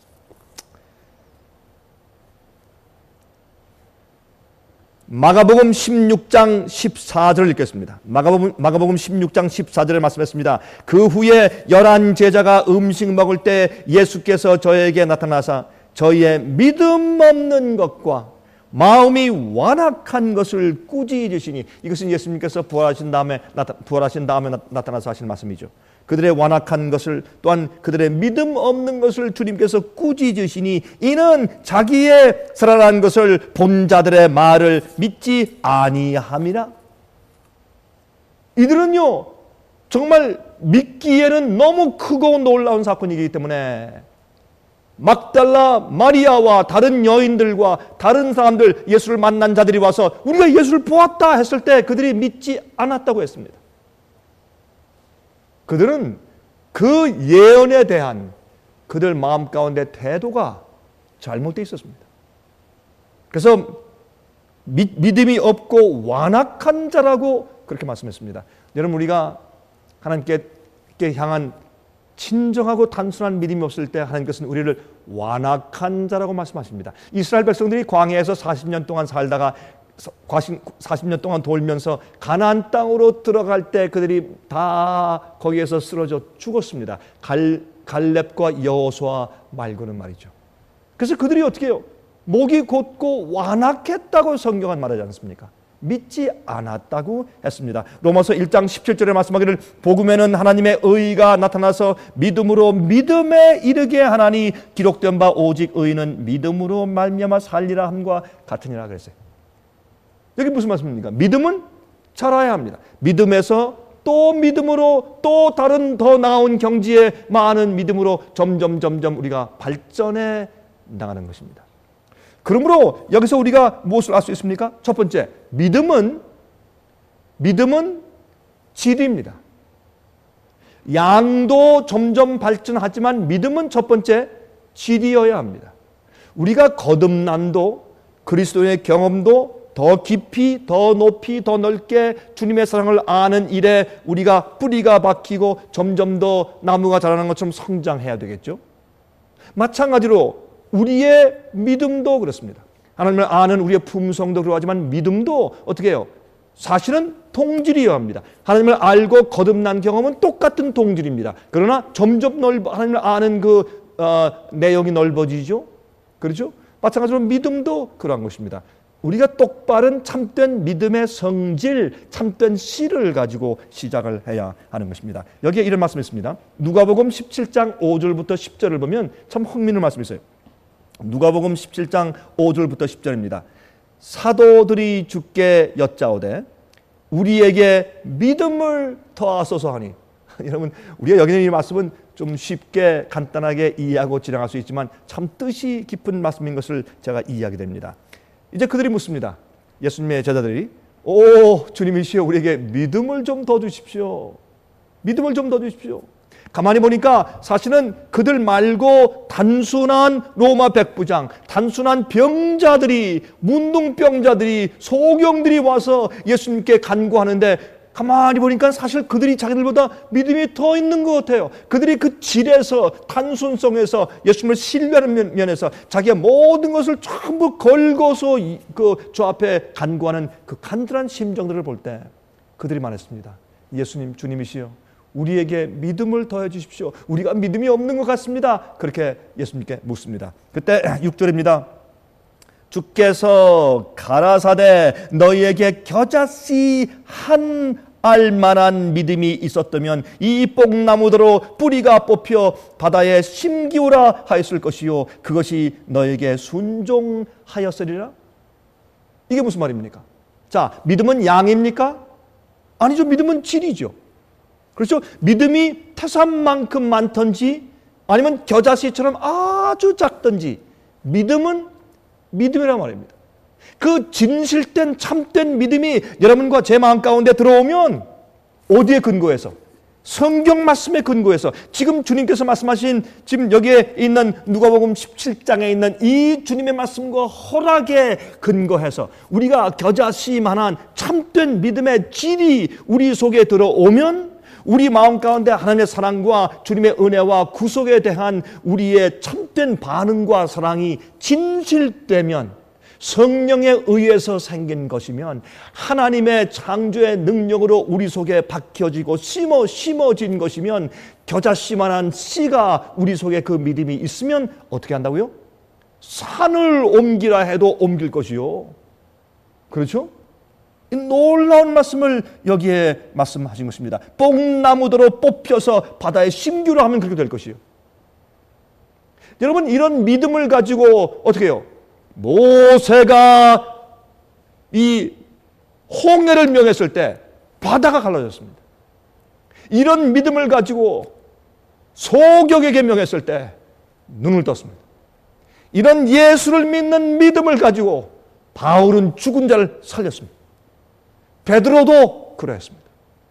마가복음 십육 장 십사 절을 읽겠습니다. 마가복음, 마가복음 십육 장 십사 절을 말씀했습니다. 그 후에 열한 제자가 음식 먹을 때 예수께서 저에게 나타나사 저희의 믿음 없는 것과 마음이 완악한 것을 꾸짖으시니, 이것은 예수님께서 부활하신 다음에 나타, 부활하신 다음에 나, 나타나서 하신 말씀이죠. 그들의 완악한 것을, 또한 그들의 믿음 없는 것을 주님께서 꾸짖으시니 이는 자기의 살아난 것을 본 자들의 말을 믿지 아니함이라. 이들은요 정말 믿기에는 너무 크고 놀라운 사건이기 때문에 막달라 마리아와 다른 여인들과 다른 사람들, 예수를 만난 자들이 와서 우리가 예수를 보았다 했을 때 그들이 믿지 않았다고 했습니다. 그들은 그 예언에 대한 그들 마음 가운데 태도가 잘못되어 있었습니다. 그래서 미, 믿음이 없고 완악한 자라고 그렇게 말씀했습니다. 여러분, 우리가 하나님께 향한 진정하고 단순한 믿음이 없을 때 하나님께서는 우리를 완악한 자라고 말씀하십니다. 이스라엘 백성들이 광야에서 사십 년 동안 살다가 사십 년 동안 돌면서 가나안 땅으로 들어갈 때 그들이 다 거기에서 쓰러져 죽었습니다. 갈, 갈렙과 여호수아 말고는 말이죠. 그래서 그들이 어떻게 해요? 목이 곧고 완악했다고 성경은 말하지 않습니까? 믿지 않았다고 했습니다. 로마서 일 장 십칠 절에 말씀하기를 복음에는 하나님의 의가 나타나서 믿음으로 믿음에 이르게 하나니 기록된 바 오직 의는 믿음으로 말미암아 살리라 함과 같으니라 그랬어요. 여기 무슨 말씀입니까? 믿음은 자라야 합니다. 믿음에서 또 믿음으로 또 다른 더 나은 경지에 많은 믿음으로 점점 점점 우리가 발전해 나가는 것입니다. 그러므로 여기서 우리가 무엇을 알 수 있습니까? 첫 번째, 믿음은 믿음은 질입니다. 양도 점점 발전하지만 믿음은 첫 번째 질이어야 합니다. 우리가 거듭남도 그리스도의 경험도 더 깊이, 더 높이, 더 넓게 주님의 사랑을 아는 일에 우리가 뿌리가 박히고 점점 더 나무가 자라는 것처럼 성장해야 되겠죠. 마찬가지로 우리의 믿음도 그렇습니다. 하나님을 아는 우리의 품성도 그러하지만 믿음도 어떻게 해요? 사실은 동질이어야 합니다. 하나님을 알고 거듭난 경험은 똑같은 동질입니다. 그러나 점점 넓어 하나님을 아는 그 어, 내용이 넓어지죠. 그렇죠? 마찬가지로 믿음도 그러한 것입니다. 우리가 똑바른 참된 믿음의 성질, 참된 씨를 가지고 시작을 해야 하는 것입니다. 여기에 이런 말씀이 있습니다. 누가복음 십칠 장 오 절부터 십 절을 보면 참 흥미로운 말씀이 있어요. 누가복음 십칠 장 오 절부터 십 절입니다. 사도들이 주께 여짜오되 우리에게 믿음을 더하소서 하니. 여러분, 우리가 여기는 이 말씀은 좀 쉽게 간단하게 이해하고 지나갈 수 있지만 참 뜻이 깊은 말씀인 것을 제가 이해하게 됩니다. 이제 그들이 묻습니다. 예수님의 제자들이, 오 주님이시여, 우리에게 믿음을 좀 더 주십시오. 믿음을 좀 더 주십시오. 가만히 보니까 사실은 그들 말고 단순한 로마 백부장, 단순한 병자들이, 문둥병자들이, 소경들이 와서 예수님께 간구하는데, 가만히 보니까 사실 그들이 자기들보다 믿음이 더 있는 것 같아요. 그들이 그 질에서, 단순성에서, 예수님을 신뢰하는 면에서 자기의 모든 것을 전부 걸고서 그 저 앞에 간구하는 그 간절한 심정들을 볼 때 그들이 말했습니다. 예수님, 주님이시여, 우리에게 믿음을 더해 주십시오. 우리가 믿음이 없는 것 같습니다. 그렇게 예수님께 묻습니다. 그때 육 절입니다. 주께서 가라사대 너희에게 겨자씨 한 알만한 믿음이 있었다면 이 뽕나무대로 뿌리가 뽑혀 바다에 심기우라 하였을 것이요 그것이 너에게 순종하였으리라. 이게 무슨 말입니까? 자, 믿음은 양입니까? 아니죠. 믿음은 질이죠. 그렇죠? 믿음이 태산만큼 많든지 아니면 겨자씨처럼 아주 작든지 믿음은 믿음이란 말입니다. 그 진실된 참된 믿음이 여러분과 제 마음 가운데 들어오면 어디에 근거해서? 성경 말씀에 근거해서 지금 주님께서 말씀하신 지금 여기에 있는 누가복음 십칠 장에 있는 이 주님의 말씀과 허락에 근거해서 우리가 겨자씨만한 참된 믿음의 질이 우리 속에 들어오면 우리 마음 가운데 하나님의 사랑과 주님의 은혜와 구속에 대한 우리의 참된 반응과 사랑이 진실되면 성령에 의해서 생긴 것이면 하나님의 창조의 능력으로 우리 속에 박혀지고 심어 심어진 것이면 겨자씨만한 씨가 우리 속에 그 믿음이 있으면 어떻게 한다고요? 산을 옮기라 해도 옮길 것이요. 그렇죠? 이 놀라운 말씀을 여기에 말씀하신 것입니다. 뽕나무대로 뽑혀서 바다에 심기로 하면 그렇게 될 것이요. 여러분, 이런 믿음을 가지고 어떻게 해요? 모세가 이 홍해를 명했을 때 바다가 갈라졌습니다. 이런 믿음을 가지고 소경에게 명했을 때 눈을 떴습니다. 이런 예수를 믿는 믿음을 가지고 바울은 죽은 자를 살렸습니다. 베드로도 그러했습니다.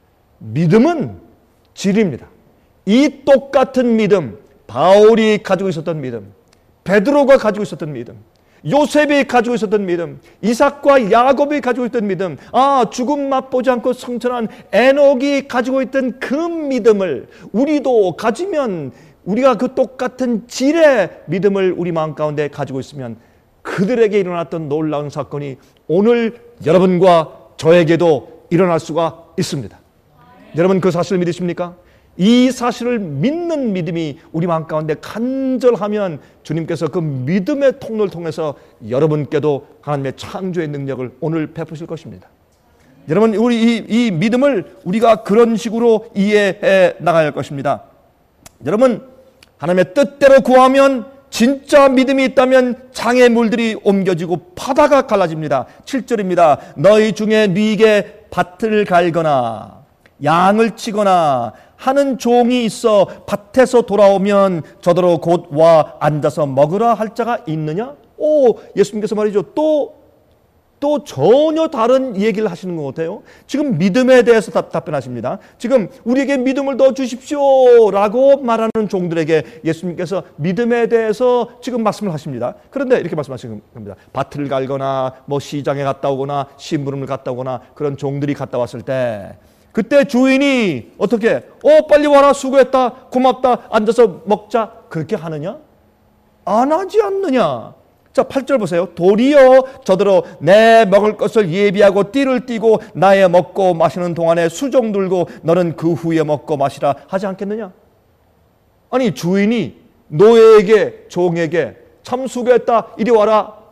믿음은 질입니다. 이 똑같은 믿음, 바울이 가지고 있었던 믿음, 베드로가 가지고 있었던 믿음, 요셉이 가지고 있었던 믿음, 이삭과 야곱이 가지고 있던 믿음, 아 죽음 맛보지 않고 성천한 에녹이 가지고 있던 그 믿음을 우리도 가지면, 우리가 그 똑같은 질의 믿음을 우리 마음 가운데 가지고 있으면 그들에게 일어났던 놀라운 사건이 오늘 여러분과 저에게도 일어날 수가 있습니다. 여러분, 그 사실을 믿으십니까? 이 사실을 믿는 믿음이 우리 마음 가운데 간절하면 주님께서 그 믿음의 통로를 통해서 여러분께도 하나님의 창조의 능력을 오늘 베푸실 것입니다. 여러분, 우리 이, 이 믿음을 우리가 그런 식으로 이해해 나가야 할 것입니다. 여러분, 하나님의 뜻대로 구하면, 진짜 믿음이 있다면 장애물들이 옮겨지고 바다가 갈라집니다. 칠 절입니다. 너희 중에 네게 밭을 갈거나 양을 치거나 하는 종이 있어 밭에서 돌아오면 저더러 곧 와 앉아서 먹으라 할 자가 있느냐? 오, 예수님께서 말이죠. 또, 또 전혀 다른 얘기를 하시는 것 같아요. 지금 믿음에 대해서 답, 답변하십니다. 지금 우리에게 믿음을 더 주십시오 라고 말하는 종들에게 예수님께서 믿음에 대해서 지금 말씀을 하십니다. 그런데 이렇게 말씀하시는 겁니다. 밭을 갈거나 뭐 시장에 갔다 오거나 심부름을 갔다 오거나 그런 종들이 갔다 왔을 때 그때 주인이 어떻게 어 빨리 와라, 수고했다, 고맙다, 앉아서 먹자, 그렇게 하느냐? 안 하지 않느냐? 자, 팔 절 보세요. 도리어 저더러 내 먹을 것을 예비하고 띠를 띠고 나의 먹고 마시는 동안에 수종 들고 너는 그 후에 먹고 마시라 하지 않겠느냐? 아니, 주인이 노예에게, 종에게 참 수고했다, 이리 와라,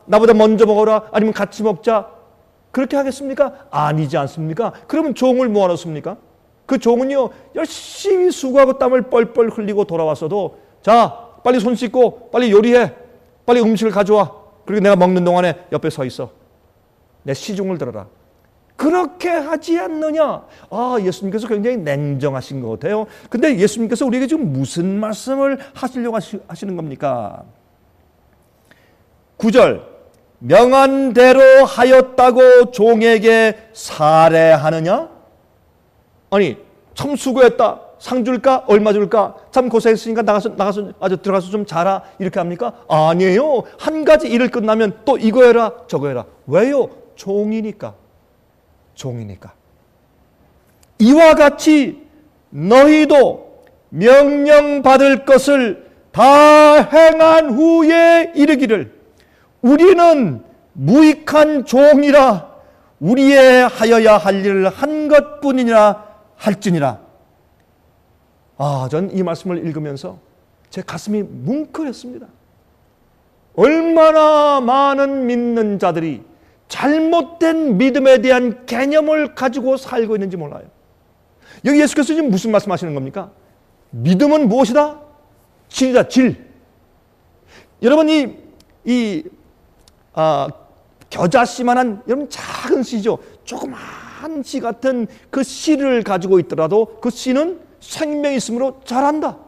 나보다 먼저 먹어라. 아니면 같이 먹자. 그렇게 하겠습니까? 아니지 않습니까? 그러면 종을 뭐하러 씁니까? 그 종은요, 열심히 수고하고 땀을 뻘뻘 흘리고 돌아왔어도, 자, 빨리 손 씻고 빨리 요리해. 빨리 음식을 가져와. 그리고 내가 먹는 동안에 옆에 서 있어. 내 시중을 들어라. 그렇게 하지 않느냐? 아, 예수님께서 굉장히 냉정하신 것 같아요. 근데 예수님께서 우리에게 지금 무슨 말씀을 하시려고 하시, 하시는 겁니까? 구 절, 명한 대로 하였다고 종에게 살해하느냐? 아니, 참 수고했다. 상 줄까? 얼마 줄까? 참 고생했으니까 나가서, 나가서, 아주 들어가서 좀 자라. 이렇게 합니까? 아니에요. 한 가지 일을 끝나면 또 이거 해라, 저거 해라. 왜요? 종이니까. 종이니까. 이와 같이 너희도 명령받을 것을 다 행한 후에 이르기를 우리는 무익한 종이라 우리의 하여야 할 일을 한 것뿐이니라 할지니라. 아, 전 이 말씀을 읽으면서 제 가슴이 뭉클했습니다. 얼마나 많은 믿는 자들이 잘못된 믿음에 대한 개념을 가지고 살고 있는지 몰라요. 여기 예수께서 지금 무슨 말씀하시는 겁니까? 믿음은 무엇이다? 질이다, 질. 여러분, 이, 이, 아, 겨자씨만한, 여러분, 작은 씨죠. 조그만 씨 같은 그 씨를 가지고 있더라도 그 씨는 생명이 있으므로 자란다.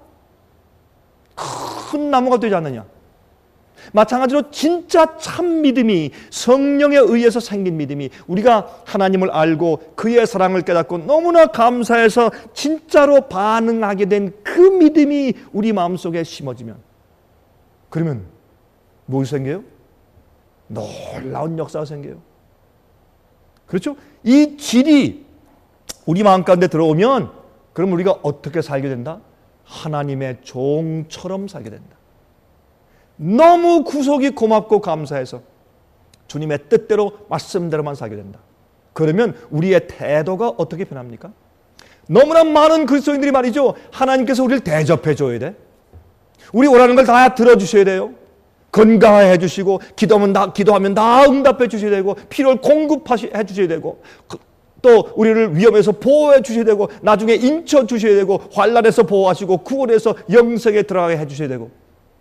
큰 나무가 되지 않느냐. 마찬가지로 진짜 참 믿음이, 성령에 의해서 생긴 믿음이, 우리가 하나님을 알고 그의 사랑을 깨닫고 너무나 감사해서 진짜로 반응하게 된 그 믿음이 우리 마음속에 심어지면, 그러면 무엇이 생겨요? 놀라운 역사가 생겨요. 그렇죠? 이 질이 우리 마음 가운데 들어오면 그럼 우리가 어떻게 살게 된다? 하나님의 종처럼 살게 된다. 너무 구속이 고맙고 감사해서 주님의 뜻대로 말씀대로만 살게 된다. 그러면 우리의 태도가 어떻게 변합니까? 너무나 많은 그리스도인들이 말이죠, 하나님께서 우리를 대접해 줘야 돼. 우리 오라는 걸 다 들어주셔야 돼요. 건강해 주시고, 기도하면 다, 기도하면 다 응답해 주셔야 되고, 필요를 공급해 주셔야 되고, 또 우리를 위험에서 보호해 주셔야 되고, 나중에 인쳐 주셔야 되고, 환난에서 보호하시고, 구원해서 영생에 들어가게 해 주셔야 되고.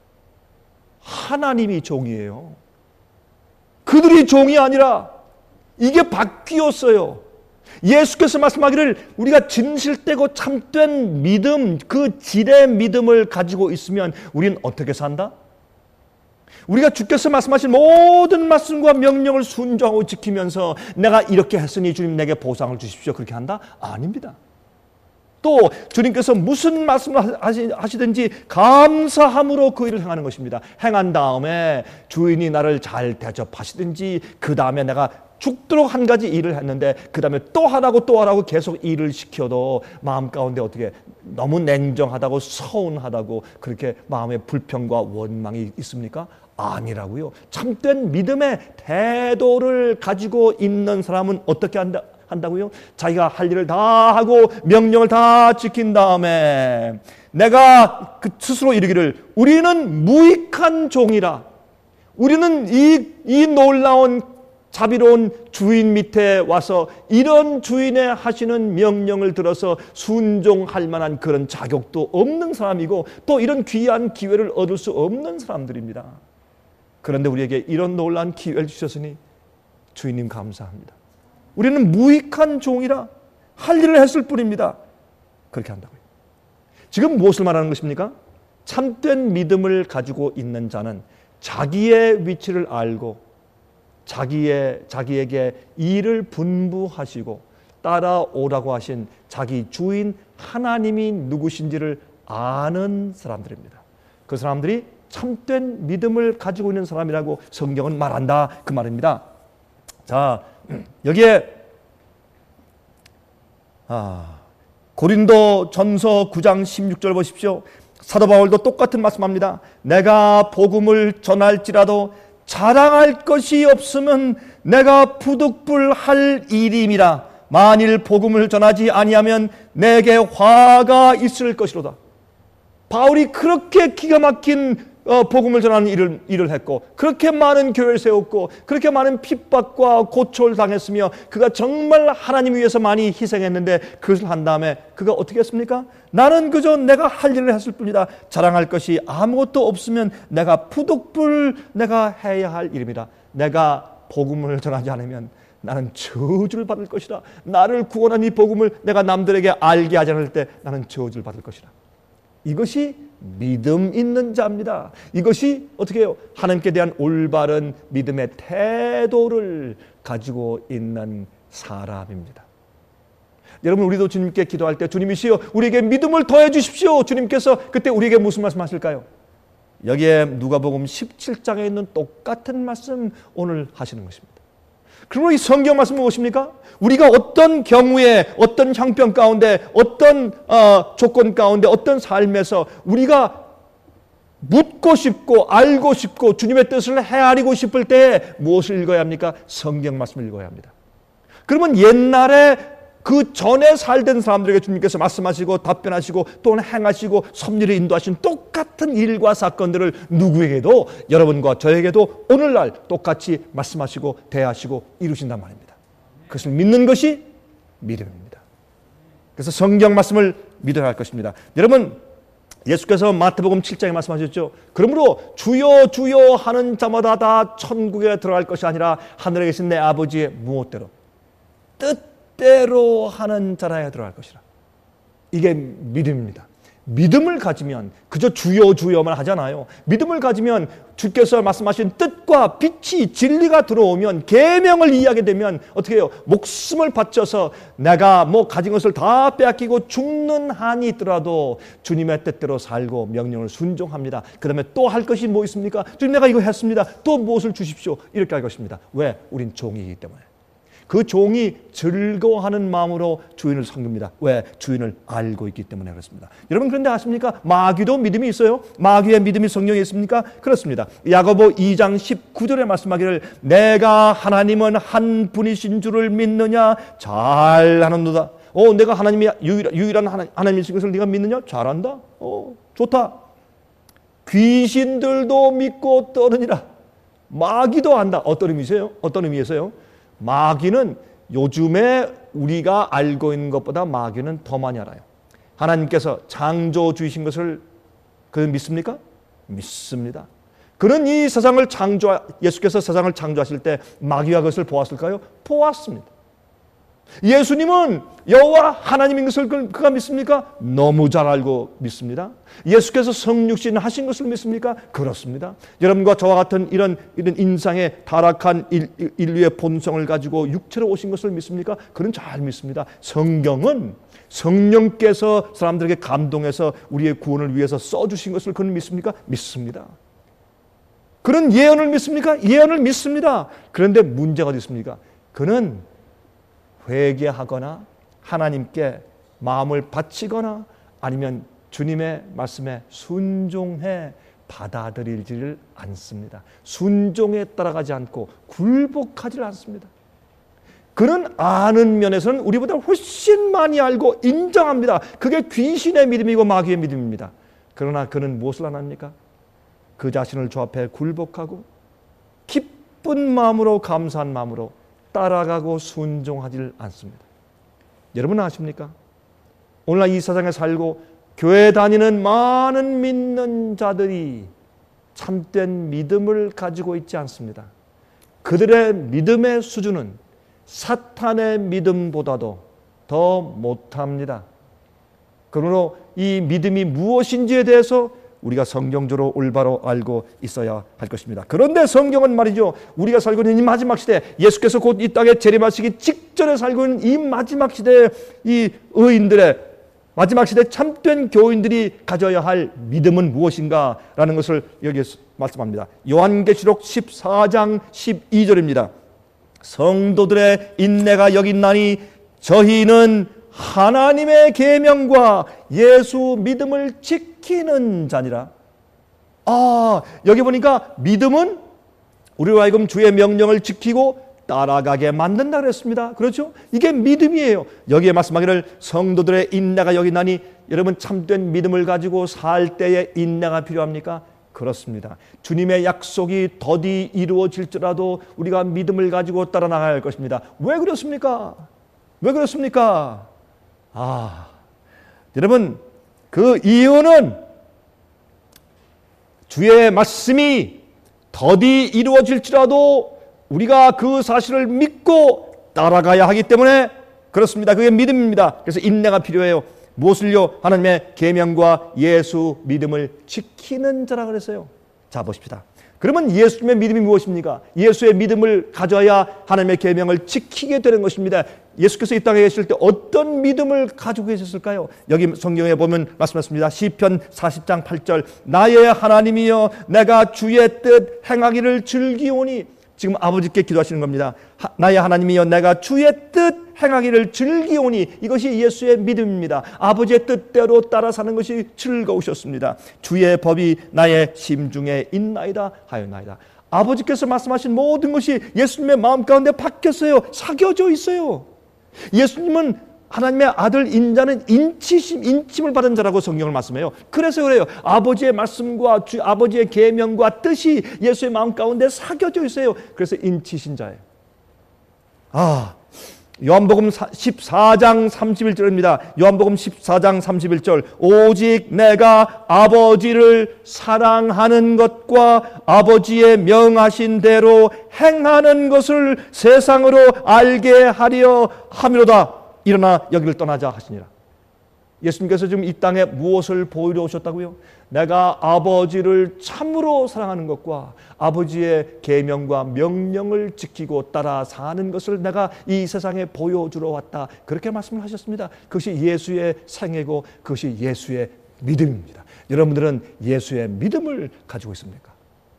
하나님이 종이에요. 그들이 종이 아니라 이게 바뀌었어요. 예수께서 말씀하기를 우리가 진실되고 참된 믿음, 그 질의 믿음을 가지고 있으면 우리는 어떻게 산다? 우리가 주께서 말씀하신 모든 말씀과 명령을 순종하고 지키면서 내가 이렇게 했으니 주님 내게 보상을 주십시오, 그렇게 한다? 아닙니다. 또 주님께서 무슨 말씀을 하시든지 감사함으로 그 일을 행하는 것입니다. 행한 다음에 주인이 나를 잘 대접하시든지, 그 다음에 내가 죽도록 한 가지 일을 했는데 그 다음에 또 하라고 또 하라고 계속 일을 시켜도 마음 가운데 어떻게 너무 냉정하다고 서운하다고 그렇게 마음에 불평과 원망이 있습니까? 아니라고요. 참된 믿음의 태도를 가지고 있는 사람은 어떻게 한다? 한다고요? 자기가 할 일을 다 하고 명령을 다 지킨 다음에 내가 그 스스로 이르기를 우리는 무익한 종이라. 우리는 이, 이 놀라운 자비로운 주인 밑에 와서 이런 주인의 하시는 명령을 들어서 순종할 만한 그런 자격도 없는 사람이고 또 이런 귀한 기회를 얻을 수 없는 사람들입니다. 그런데 우리에게 이런 놀라운 기회를 주셨으니 주인님 감사합니다. 우리는 무익한 종이라 할 일을 했을 뿐입니다. 그렇게 한다고요. 지금 무엇을 말하는 것입니까? 참된 믿음을 가지고 있는 자는 자기의 위치를 알고 자기의, 자기에게 일을 분부하시고 따라오라고 하신 자기 주인 하나님이 누구신지를 아는 사람들입니다. 그 사람들이 참된 믿음을 가지고 있는 사람이라고 성경은 말한다, 그 말입니다. 자, 여기에 아, 고린도 전서 구 장 십육 절 보십시오. 사도 바울도 똑같은 말씀합니다. 내가 복음을 전할지라도 자랑할 것이 없으면 내가 부득불할 일임이라. 만일 복음을 전하지 아니하면 내게 화가 있을 것이로다. 바울이 그렇게 기가 막힌 어, 복음을 전하는 일을, 일을 했고 그렇게 많은 교회를 세웠고 그렇게 많은 핍박과 고초를 당했으며 그가 정말 하나님 위해서 많이 희생했는데 그것을 한 다음에 그가 어떻게 했습니까? 나는 그저 내가 할 일을 했을 뿐이다. 자랑할 것이 아무것도 없으면 내가 푸득불 내가 해야 할 일입니다. 내가 복음을 전하지 않으면 나는 저주를 받을 것이다. 나를 구원한 이 복음을 내가 남들에게 알게 하지 않을 때 나는 저주를 받을 것이다. 이것이 믿음 있는 자입니다. 이것이 어떻게 해요? 하나님께 대한 올바른 믿음의 태도를 가지고 있는 사람입니다. 여러분, 우리도 주님께 기도할 때 주님이시여 우리에게 믿음을 더해 주십시오. 주님께서 그때 우리에게 무슨 말씀 하실까요? 여기에 누가복음 십칠 장에 있는 똑같은 말씀 오늘 하시는 것입니다. 그러므로 이 성경 말씀은 무엇입니까? 우리가 어떤 경우에 어떤 형편 가운데 어떤 어, 조건 가운데 어떤 삶에서 우리가 묻고 싶고 알고 싶고 주님의 뜻을 헤아리고 싶을 때에 무엇을 읽어야 합니까? 성경 말씀을 읽어야 합니다. 그러면 옛날에 그 전에 살던 사람들에게 주님께서 말씀하시고 답변하시고 또는 행하시고 섭리를 인도하신 똑같은 일과 사건들을 누구에게도 여러분과 저에게도 오늘날 똑같이 말씀하시고 대하시고 이루신단 말입니다. 그것을 믿는 것이 믿음입니다. 그래서 성경 말씀을 믿어야 할 것입니다. 여러분, 예수께서 마태복음 칠 장에 말씀하셨죠. 그러므로 주여 주여 하는 자마다 다 천국에 들어갈 것이 아니라 하늘에 계신 내 아버지의 무엇대로 뜻대로 하는 자라야 들어갈 것이라. 이게 믿음입니다. 믿음을 가지면 그저 주여 주여만 하잖아요. 믿음을 가지면 주께서 말씀하신 뜻과 빛이 진리가 들어오면 계명을 이해하게 되면 어떻게 해요? 목숨을 바쳐서 내가 뭐 가진 것을 다 빼앗기고 죽는 한이 있더라도 주님의 뜻대로 살고 명령을 순종합니다. 그 다음에 또 할 것이 뭐 있습니까? 주님 내가 이거 했습니다. 또 무엇을 주십시오. 이렇게 할 것입니다. 왜? 우린 종이기 때문에. 그 종이 즐거워하는 마음으로 주인을 섬깁니다. 왜? 주인을 알고 있기 때문에 그렇습니다. 여러분, 그런데 아십니까? 마귀도 믿음이 있어요. 마귀의 믿음이 성경에 있습니까? 그렇습니다. 야고보 이 장 십구 절에 말씀하기를 내가 하나님은 한 분이신 줄을 믿느냐? 잘하는도다. 어, 내가 하나님이 유일, 유일한 하나님, 하나님이신 것을 네가 믿느냐? 잘한다. 어, 좋다. 귀신들도 믿고 떠느니라. 마귀도 안다. 어떤 의미세요? 어떤 의미에서요? 마귀는 요즘에 우리가 알고 있는 것보다 마귀는 더 많이 알아요. 하나님께서 창조주이신 것을 그 믿습니까? 믿습니다. 그는 이 세상을 창조, 예수께서 세상을 창조하실 때 마귀가 그것을 보았을까요? 보았습니다. 예수님은 여호와 하나님인 것을 그가 믿습니까? 너무 잘 알고 믿습니다. 예수께서 성육신 하신 것을 믿습니까? 그렇습니다. 여러분과 저와 같은 이런, 이런 인상의 타락한 일, 인류의 본성을 가지고 육체로 오신 것을 믿습니까? 그는 잘 믿습니다. 성경은 성령께서 사람들에게 감동해서 우리의 구원을 위해서 써주신 것을 그는 믿습니까? 믿습니다. 그는 예언을 믿습니까? 예언을 믿습니다. 그런데 문제가 어디 있습니까? 그는 회개하거나 하나님께 마음을 바치거나 아니면 주님의 말씀에 순종해 받아들이지를 않습니다. 순종에 따라가지 않고 굴복하지를 않습니다. 그는 아는 면에서는 우리보다 훨씬 많이 알고 인정합니다. 그게 귀신의 믿음이고 마귀의 믿음입니다. 그러나 그는 무엇을 안 합니까? 그 자신을 주 앞에 굴복하고 기쁜 마음으로 감사한 마음으로 따라가고 순종하지 않습니다. 여러분 아십니까? 오늘날 이 세상에 살고 교회 다니는 많은 믿는 자들이 참된 믿음을 가지고 있지 않습니다. 그들의 믿음의 수준은 사탄의 믿음보다도 더 못합니다. 그러므로 이 믿음이 무엇인지에 대해서 우리가 성경적으로 올바로 알고 있어야 할 것입니다. 그런데 성경은 말이죠, 우리가 살고 있는 이 마지막 시대, 예수께서 곧 이 땅에 재림하시기 직전에 살고 있는 이 마지막 시대의 이 의인들의 마지막 시대 참된 교인들이 가져야 할 믿음은 무엇인가 라는 것을 여기에 말씀합니다. 요한계시록 십사 장 십이 절입니다. 성도들의 인내가 여기 있나니 저희는 하나님의 계명과 예수 믿음을 지키는 자니라. 아, 여기 보니까 믿음은 우리로 하여금 주의 명령을 지키고 따라가게 만든다 그랬습니다. 그렇죠? 이게 믿음이에요. 여기에 말씀하기를 성도들의 인내가 여기 있나니, 여러분 참된 믿음을 가지고 살 때에 인내가 필요합니까? 그렇습니다. 주님의 약속이 더디 이루어질지라도 우리가 믿음을 가지고 따라 나가야 할 것입니다. 왜 그렇습니까? 왜 그렇습니까? 아, 여러분, 그 이유는 주의 말씀이 더디 이루어질지라도 우리가 그 사실을 믿고 따라가야 하기 때문에 그렇습니다. 그게 믿음입니다. 그래서 인내가 필요해요. 무엇을요? 하나님의 계명과 예수 믿음을 지키는 자라 그랬어요. 자, 보십시다. 그러면 예수님의 믿음이 무엇입니까? 예수의 믿음을 가져야 하나님의 계명을 지키게 되는 것입니다. 예수께서 이 땅에 계실 때 어떤 믿음을 가지고 계셨을까요? 여기 성경에 보면 말씀하십니다. 시편 사십 장 팔 절, 나의 하나님이여 내가 주의 뜻 행하기를 즐기오니. 지금 아버지께 기도하시는 겁니다. 하, 나의 하나님이여 내가 주의 뜻 행하기를 즐기오니. 이것이 예수의 믿음입니다. 아버지의 뜻대로 따라 사는 것이 즐거우셨습니다. 주의 법이 나의 심중에 있나이다 하였나이다. 아버지께서 말씀하신 모든 것이 예수님의 마음 가운데 박혔어요. 사겨져 있어요. 예수님은 하나님의 아들 인자는 인치심, 인침을 받은 자라고 성경을 말씀해요. 그래서 그래요. 아버지의 말씀과 주, 아버지의 계명과 뜻이 예수의 마음 가운데 사겨져 있어요. 그래서 인치신 자예요. 아, 요한복음 십사 장 삼십일 절입니다. 요한복음 십사 장 삼십일 절, 오직 내가 아버지를 사랑하는 것과 아버지의 명하신 대로 행하는 것을 세상으로 알게 하려 함이로다. 일어나 여기를 떠나자 하시니라. 예수님께서 지금 이 땅에 무엇을 보이려 오셨다고요? 내가 아버지를 참으로 사랑하는 것과 아버지의 계명과 명령을 지키고 따라 사는 것을 내가 이 세상에 보여주러 왔다. 그렇게 말씀을 하셨습니다. 그것이 예수의 생애고 그것이 예수의 믿음입니다. 여러분들은 예수의 믿음을 가지고 있습니까?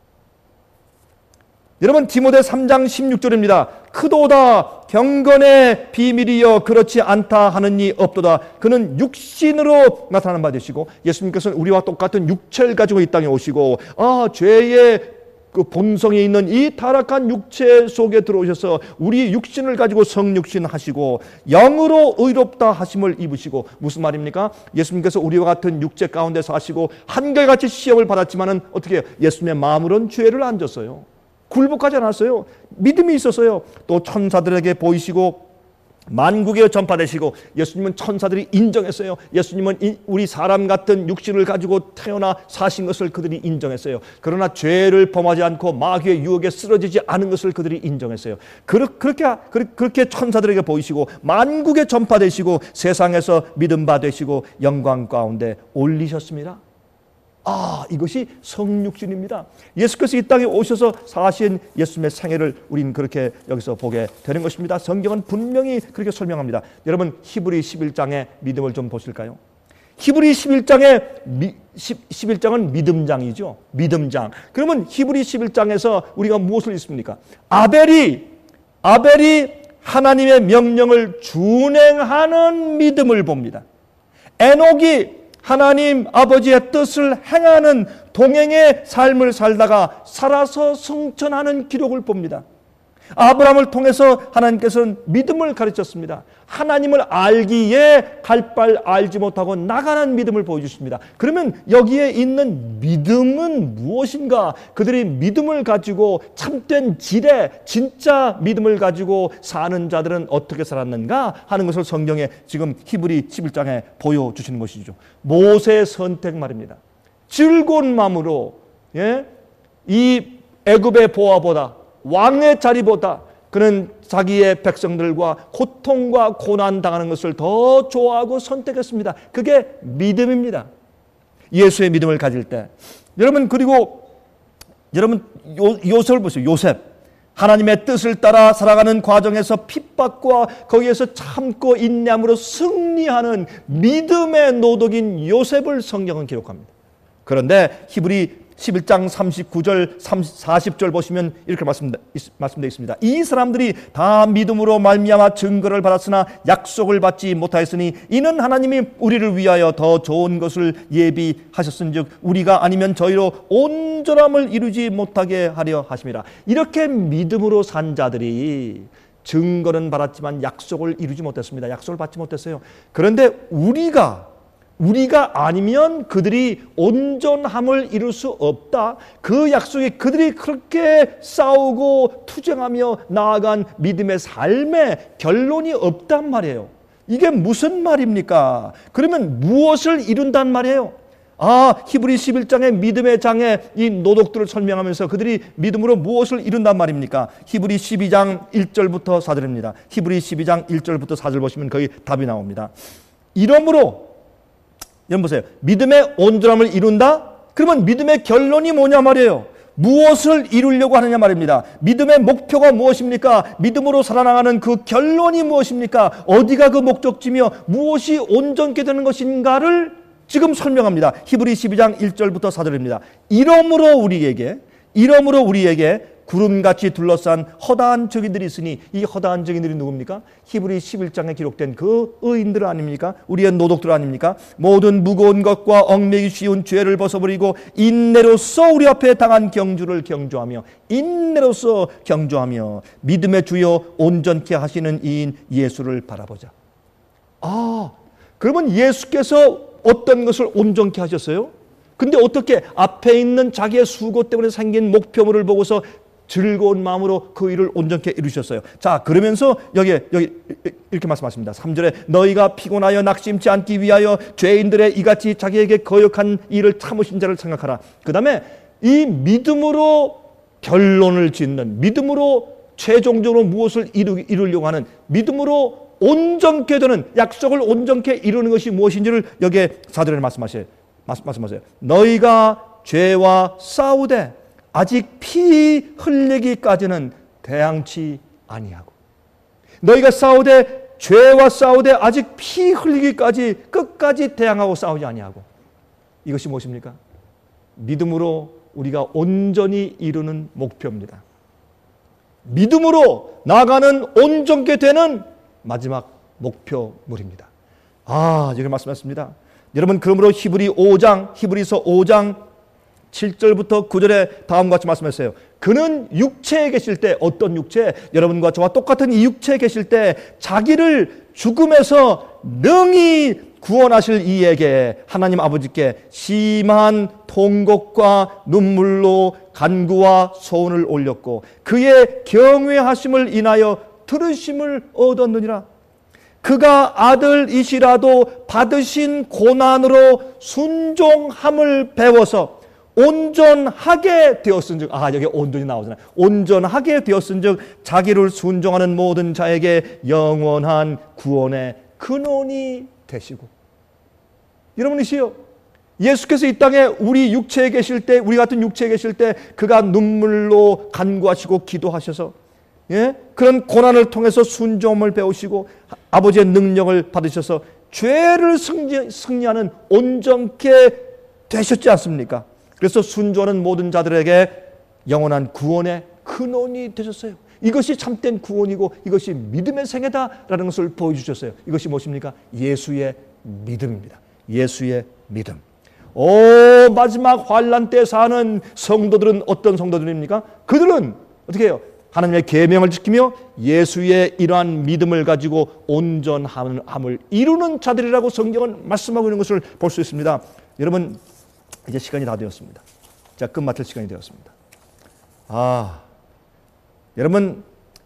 여러분, 디모데 삼 장 십육 절입니다. 크도다 경건의 비밀이여 그렇지 않다 하는 이 없도다. 그는 육신으로 나타나는 바 되시고, 예수님께서는 우리와 똑같은 육체를 가지고 이 땅에 오시고, 아, 죄의 그 본성에 있는 이 타락한 육체 속에 들어오셔서 우리 육신을 가지고 성육신 하시고 영으로 의롭다 하심을 입으시고. 무슨 말입니까? 예수님께서 우리와 같은 육체 가운데 사시고 한결같이 시험을 받았지만은 어떻게 해요? 예수님의 마음으로는 죄를 안 졌어요. 굴복하지 않았어요. 믿음이 있었어요. 또 천사들에게 보이시고 만국에 전파되시고. 예수님은 천사들이 인정했어요. 예수님은 우리 사람 같은 육신을 가지고 태어나 사신 것을 그들이 인정했어요. 그러나 죄를 범하지 않고 마귀의 유혹에 쓰러지지 않은 것을 그들이 인정했어요. 그렇게, 그렇게 천사들에게 보이시고 만국에 전파되시고 세상에서 믿음 받으시고 영광 가운데 올리셨습니다. 아, 이것이 성육신입니다. 예수께서 이 땅에 오셔서 사신 예수님의 생애를 우리는 그렇게 여기서 보게 되는 것입니다. 성경은 분명히 그렇게 설명합니다. 여러분, 히브리 십일 장의 믿음을 좀 보실까요? 히브리 십일 장의 미, 십일 장은 믿음장이죠. 믿음장. 그러면 히브리 십일 장에서 우리가 무엇을 읽습니까? 아벨이 아벨이 하나님의 명령을 준행하는 믿음을 봅니다. 에녹이 하나님 아버지의 뜻을 행하는 동행의 삶을 살다가 살아서 승천하는 기록을 봅니다. 아브라함을 통해서 하나님께서는 믿음을 가르쳤습니다. 하나님을 알기에 갈 바 알지 못하고 나가는 믿음을 보여주십니다. 그러면 여기에 있는 믿음은 무엇인가? 그들이 믿음을 가지고 참된 지혜, 진짜 믿음을 가지고 사는 자들은 어떻게 살았는가 하는 것을 성경에 지금 히브리 십일 장에 보여주시는 것이죠. 모세의 선택 말입니다. 즐거운 마음으로, 예? 이 애굽의 보화보다, 왕의 자리보다 그는 자기의 백성들과 고통과 고난 당하는 것을 더 좋아하고 선택했습니다. 그게 믿음입니다. 예수의 믿음을 가질 때. 여러분, 그리고 여러분 요, 요셉을 보세요. 요셉. 하나님의 뜻을 따라 살아가는 과정에서 핍박과 거기에서 참고 인내함으로 승리하는 믿음의 노덕인 요셉을 성경은 기록합니다. 그런데 히브리 십일 장 삼십구 절 사십 절 보시면 이렇게 말씀되어 있습니다. 이 사람들이 다 믿음으로 말미암아 증거를 받았으나 약속을 받지 못하였으니 이는 하나님이 우리를 위하여 더 좋은 것을 예비하셨은즉 우리가 아니면 저희로 온전함을 이루지 못하게 하려 하심이라. 이렇게 믿음으로 산 자들이 증거는 받았지만 약속을 이루지 못했습니다. 약속을 받지 못했어요. 그런데 우리가 우리가 아니면 그들이 온전함을 이룰 수 없다. 그 약속이 그들이 그렇게 싸우고 투쟁하며 나아간 믿음의 삶에 결론이 없단 말이에요. 이게 무슨 말입니까? 그러면 무엇을 이룬단 말이에요? 아, 히브리 십일 장의 믿음의 장에 이 노독들을 설명하면서 그들이 믿음으로 무엇을 이룬단 말입니까? 히브리 십이 장 일 절부터 사 절입니다. 히브리 십이 장 일 절부터 사 절 보시면 거기 답이 나옵니다. 이러므로 여러분 보세요. 믿음의 온전함을 이룬다? 그러면 믿음의 결론이 뭐냐 말이에요. 무엇을 이루려고 하느냐 말입니다. 믿음의 목표가 무엇입니까? 믿음으로 살아나가는 그 결론이 무엇입니까? 어디가 그 목적지며 무엇이 온전케 되는 것인가를 지금 설명합니다. 히브리 십이 장 일 절부터 사 절입니다. 이러므로 우리에게 이러므로 우리에게 구름같이 둘러싼 허다한 적인들이 있으니, 이 허다한 적인들이 누굽니까? 히브리 십일 장에 기록된 그 의인들 아닙니까? 우리의 노독들 아닙니까? 모든 무거운 것과 얽매기 쉬운 죄를 벗어버리고 인내로서 우리 앞에 당한 경주를 경주하며 인내로서 경주하며 믿음의 주여 온전케 하시는 이인 예수를 바라보자. 아, 그러면 예수께서 어떤 것을 온전케 하셨어요? 근데 어떻게 앞에 있는 자기의 수고 때문에 생긴 목표물을 보고서 즐거운 마음으로 그 일을 온전케 이루셨어요. 자, 그러면서 여기 여기 이렇게 말씀하십니다. 삼 절에 너희가 피곤하여 낙심치 않기 위하여 죄인들의 이같이 자기에게 거역한 일을 참으신 자를 생각하라. 그 다음에 이 믿음으로 결론을 짓는, 믿음으로 최종적으로 무엇을 이루, 이루려고 하는, 믿음으로 온전케 되는, 약속을 온전케 이루는 것이 무엇인지를 여기에 사 절에 말씀하세요. 말씀하세요. 너희가 죄와 싸우되 아직 피 흘리기까지는 대항치 아니하고. 너희가 싸우되 죄와 싸우되 아직 피 흘리기까지 끝까지 대항하고 싸우지 아니하고. 이것이 무엇입니까? 믿음으로 우리가 온전히 이루는 목표입니다. 믿음으로 나아가는 온전케 되는 마지막 목표물입니다. 아, 여기 말씀하셨습니다. 여러분, 그러므로 히브리 오 장, 히브리서 오 장 칠 절부터 구 절에 다음과 같이 말씀했어요. 그는 육체에 계실 때, 어떤 육체? 여러분과 저와 똑같은 이 육체에 계실 때 자기를 죽음에서 능히 구원하실 이에게 하나님 아버지께 심한 통곡과 눈물로 간구와 소원을 올렸고 그의 경외하심을 인하여 들으심을 얻었느니라. 그가 아들이시라도 받으신 고난으로 순종함을 배워서 온전하게 되었은즉, 아, 여기 온전히 나오잖아요. 온전하게 되었은즉 자기를 순종하는 모든 자에게 영원한 구원의 근원이 되시고. 여러분이시여, 예수께서 이 땅에 우리 육체에 계실 때, 우리 같은 육체에 계실 때 그가 눈물로 간구하시고 기도하셔서, 예? 그런 고난을 통해서 순종을 배우시고 아버지의 능력을 받으셔서 죄를 승리, 승리하는 온전케 되셨지 않습니까? 그래서 순종하는 모든 자들에게 영원한 구원의 근원이 되셨어요. 이것이 참된 구원이고 이것이 믿음의 생애다라는 것을 보여주셨어요. 이것이 무엇입니까? 예수의 믿음입니다. 예수의 믿음. 오, 마지막 환난 때 사는 성도들은 어떤 성도들입니까? 그들은 어떻게 해요? 하나님의 계명을 지키며 예수의 이러한 믿음을 가지고 온전함을 이루는 자들이라고 성경은 말씀하고 있는 것을 볼 수 있습니다. 여러분, 이제 시간이 다 되었습니다. 자, 끝마칠 시간이 되었습니다. 아, 여러분,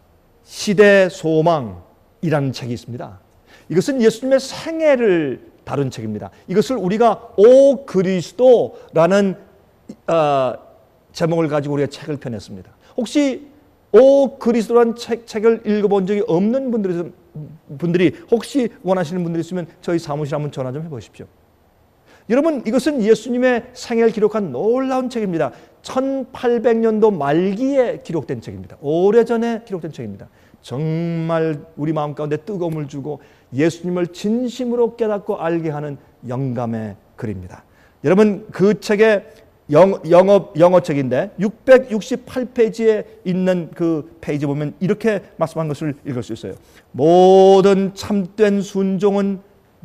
시대 소망이라는 책이 있습니다. 이것은 예수님의 생애를 다룬 책입니다. 이것을 우리가 오 그리스도라는 어, 제목을 가지고 우리가 책을 펴냈습니다. 혹시 오 그리스도라는 책, 책을 읽어본 적이 없는 분들이, 분들이 혹시 원하시는 분들이 있으면 저희 사무실 한번 전화 좀 해보십시오. 여러분, 이것은 예수님의 생애를 기록한 놀라운 책입니다. 천팔백 년도 말기에 기록된 책입니다. 오래전에 기록된 책입니다. 정말 우리 마음 가운데 뜨거움을 주고 예수님을 진심으로 깨닫고 알게 하는 영감의 글입니다. 여러분, 그 책의 영, 영어, 영어책인데 육백육십팔 페이지에 있는 그 페이지 보면 이렇게 말씀한 것을 읽을 수 있어요. 모든 참된 순종은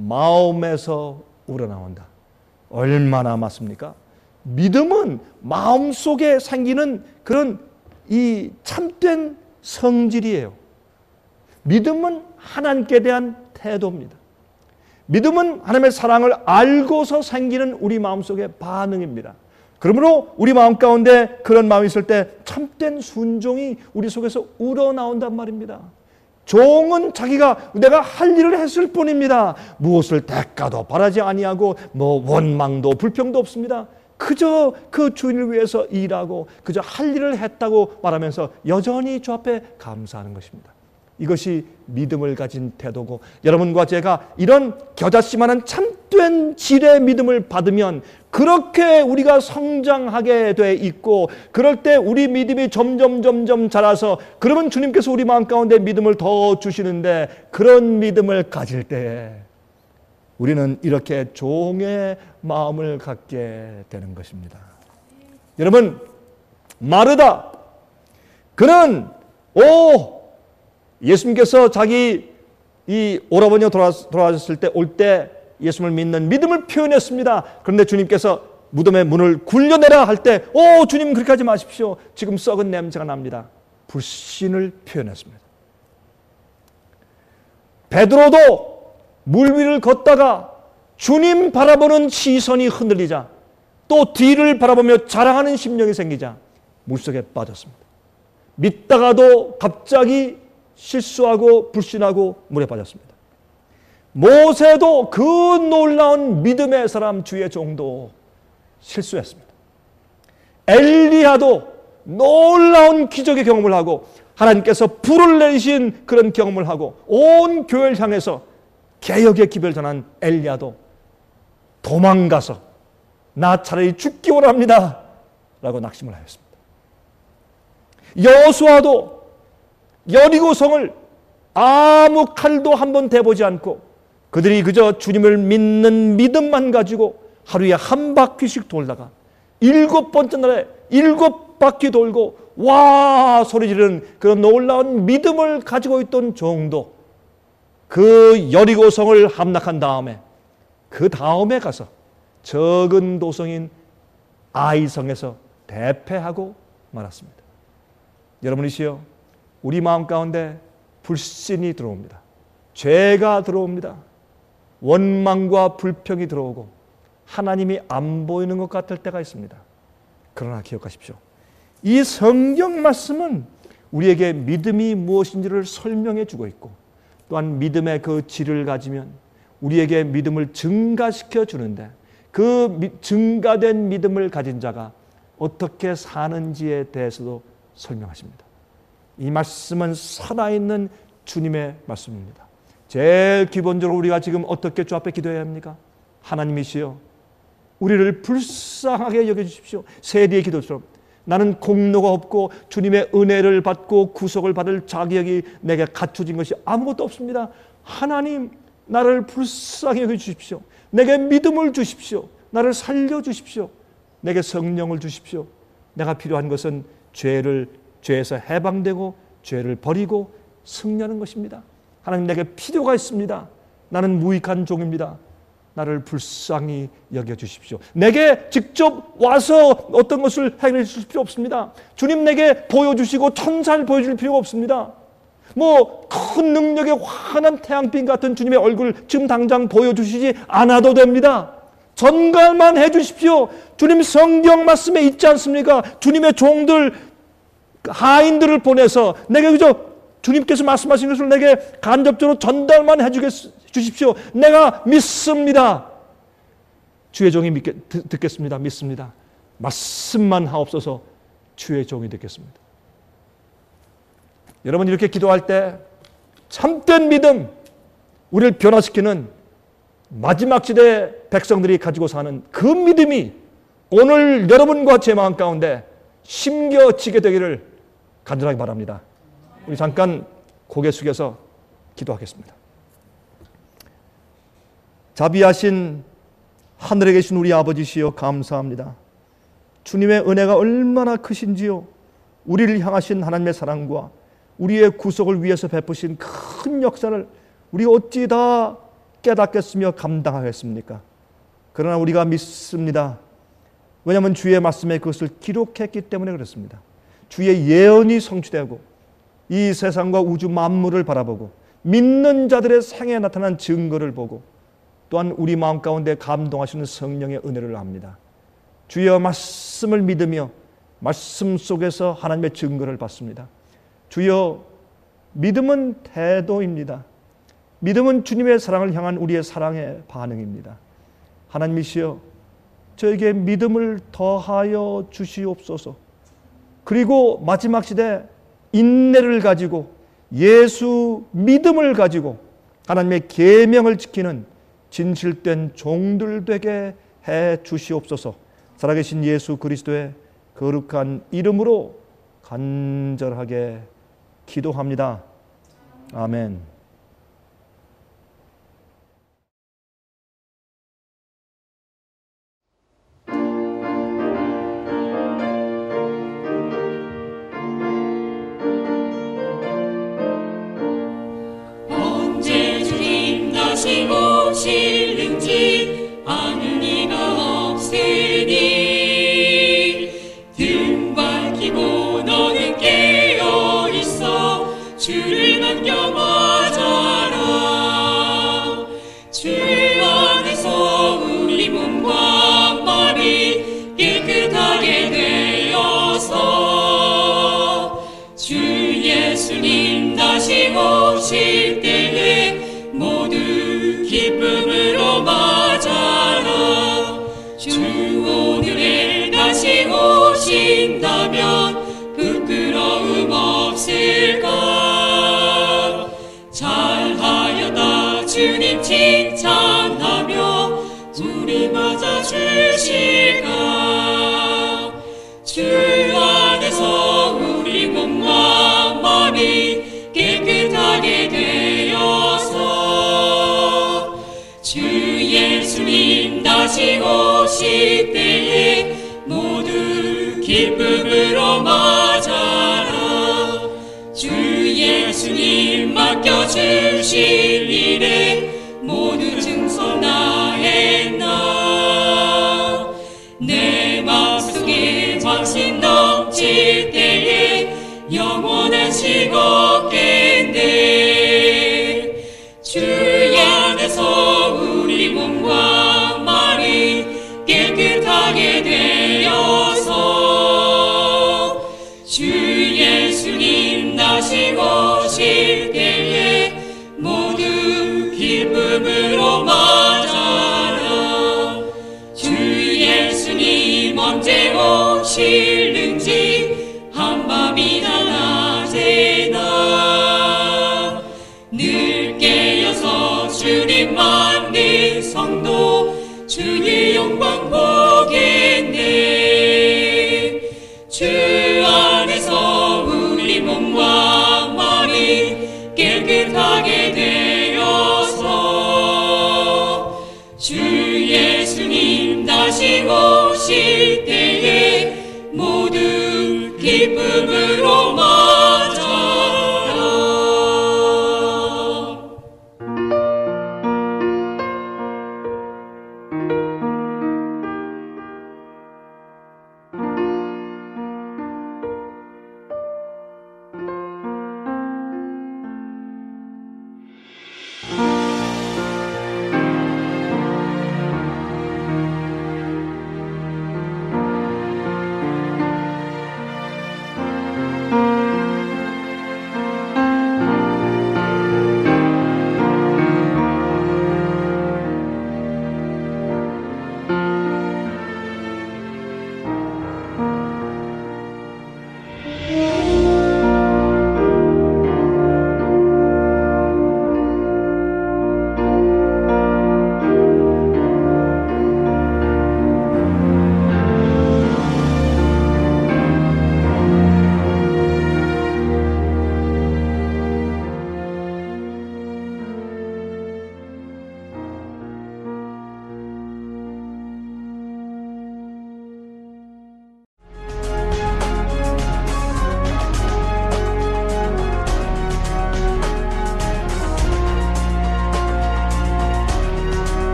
마음에서 우러나온다. 얼마나 맞습니까? 믿음은 마음속에 생기는 그런 이 참된 성질이에요. 믿음은 하나님께 대한 태도입니다. 믿음은 하나님의 사랑을 알고서 생기는 우리 마음속의 반응입니다. 그러므로 우리 마음 가운데 그런 마음이 있을 때 참된 순종이 우리 속에서 우러나온단 말입니다. 종은 자기가 내가 할 일을 했을 뿐입니다. 무엇을 대가도 바라지 아니하고 뭐 원망도 불평도 없습니다. 그저 그 주인을 위해서 일하고 그저 할 일을 했다고 말하면서 여전히 주 앞에 감사하는 것입니다. 이것이 믿음을 가진 태도고, 여러분과 제가 이런 겨자씨만한 참된 질의 믿음을 받으면 그렇게 우리가 성장하게 돼 있고, 그럴 때 우리 믿음이 점점 점점 자라서, 그러면 주님께서 우리 마음 가운데 믿음을 더 주시는데, 그런 믿음을 가질 때에 우리는 이렇게 종의 마음을 갖게 되는 것입니다. 여러분, 마르다, 그는 오 예수님께서 자기 이 오라버니가 돌아가셨을 때 올 때 예수님을 믿는 믿음을 표현했습니다. 그런데 주님께서 무덤의 문을 굴려내라 할 때, 오 주님 그렇게 하지 마십시오. 지금 썩은 냄새가 납니다. 불신을 표현했습니다. 베드로도 물 위를 걷다가 주님 바라보는 시선이 흔들리자, 또 뒤를 바라보며 자랑하는 심령이 생기자 물속에 빠졌습니다. 믿다가도 갑자기 실수하고 불신하고 물에 빠졌습니다. 모세도 그 놀라운 믿음의 사람 주의 종도 실수했습니다. 엘리야도 놀라운 기적의 경험을 하고 하나님께서 불을 내리신 그런 경험을 하고 온 교회를 향해서 개혁의 기별을 전한 엘리야도 도망가서 나 차라리 죽기 원합니다 라고 낙심을 하였습니다. 여호수아도 여리고성을 아무 칼도 한번 대보지 않고 그들이 그저 주님을 믿는 믿음만 가지고 하루에 한 바퀴씩 돌다가 일곱 번째 날에 일곱 바퀴 돌고 와 소리 지르는 그런 놀라운 믿음을 가지고 있던 종도 그 여리고성을 함락한 다음에 그 다음에 가서 적은 도성인 아이성에서 대패하고 말았습니다. 여러분이시여, 우리 마음 가운데 불신이 들어옵니다. 죄가 들어옵니다. 원망과 불평이 들어오고 하나님이 안 보이는 것 같을 때가 있습니다. 그러나 기억하십시오. 이 성경 말씀은 우리에게 믿음이 무엇인지를 설명해 주고 있고, 또한 믿음의 그 질을 가지면 우리에게 믿음을 증가시켜 주는데, 그 증가된 믿음을 가진 자가 어떻게 사는지에 대해서도 설명하십니다. 이 말씀은 살아있는 주님의 말씀입니다. 제일 기본적으로 우리가 지금 어떻게 주 앞에 기도해야 합니까? 하나님이시여, 우리를 불쌍하게 여겨주십시오. 세리의 기도처럼 나는 공로가 없고 주님의 은혜를 받고 구속을 받을 자격이 내게 갖춰진 것이 아무것도 없습니다. 하나님, 나를 불쌍히 여겨주십시오. 내게 믿음을 주십시오. 나를 살려주십시오. 내게 성령을 주십시오. 내가 필요한 것은 죄를 죄에서 해방되고 죄를 버리고 승리하는 것입니다. 하나님, 내게 필요가 있습니다. 나는 무익한 종입니다. 나를 불쌍히 여겨주십시오. 내게 직접 와서 어떤 것을 해결해 주실 필요 없습니다. 주님 내게 보여주시고 천사를 보여줄 필요가 없습니다. 뭐 큰 능력의 환한 태양빛 같은 주님의 얼굴 지금 당장 보여주시지 않아도 됩니다. 전갈만 해주십시오. 주님 성경 말씀에 있지 않습니까? 주님의 종들, 하인들을 보내서 내게 그저 주님께서 말씀하신 것을 내게 간접적으로 전달만 해주십시오. 내가 믿습니다. 주의 종이 믿게, 듣겠습니다. 믿습니다. 말씀만 하옵소서. 주의 종이 듣겠습니다. 여러분, 이렇게 기도할 때 참된 믿음, 우리를 변화시키는 마지막 시대 백성들이 가지고 사는 그 믿음이 오늘 여러분과 제 마음 가운데 심겨지게 되기를 간절하게 바랍니다. 우리 잠깐 고개 숙여서 기도하겠습니다. 자비하신 하늘에 계신 우리 아버지시여, 감사합니다. 주님의 은혜가 얼마나 크신지요. 우리를 향하신 하나님의 사랑과 우리의 구속을 위해서 베푸신 큰 역사를 우리 어찌 다 깨닫겠으며 감당하겠습니까? 그러나 우리가 믿습니다. 왜냐하면 주의 말씀에 그것을 기록했기 때문에 그렇습니다. 주의 예언이 성취되고 이 세상과 우주 만물을 바라보고 믿는 자들의 생애에 나타난 증거를 보고 또한 우리 마음 가운데 감동하시는 성령의 은혜를 압니다. 주여 말씀을 믿으며 말씀 속에서 하나님의 증거를 받습니다. 주여 믿음은 태도입니다. 믿음은 주님의 사랑을 향한 우리의 사랑의 반응입니다. 하나님이시여 저에게 믿음을 더하여 주시옵소서. 그리고 마지막 시대 인내를 가지고 예수 믿음을 가지고 하나님의 계명을 지키는 진실된 종들 되게 해 주시옵소서. 살아계신 예수 그리스도의 거룩한 이름으로 간절하게 기도합니다. 아멘. 언제 주님 다시 오실는지 아는 이가 없으니 등 밝히고 너는 깨어 있어 주를 넘겨 맞아라. 주 안에서 우리 몸과 마음이 깨끗하게 되어서 주 예수님 다시 오실 때에 모두 기쁨으로 맞아라. 주 오늘에 다시 오신다면 부끄러움 없을까. 잘하였다 주님 칭찬하며 우리 맞아 주실까. 주 안에서 우리 몸과 마음이 깨끗하게 되어서 주 예수님 다시 오실 때에 모두 기쁨으로 맞아라. 주 예수님 맡겨주실 일에 모두 증손하였나. 내 마음속에 확신 넘칠 때에 영원한 식 없겠네. 주 안에서 우리 몸과 마음이 깨끗하게 되어서 주 예수님 다시 오실 때에 모두 기쁨으로 맞아라. 주 예수님 언제 오실는지 한밤이나 낮에나 늘 깨어서 주님 만든 성도 주의 영광 보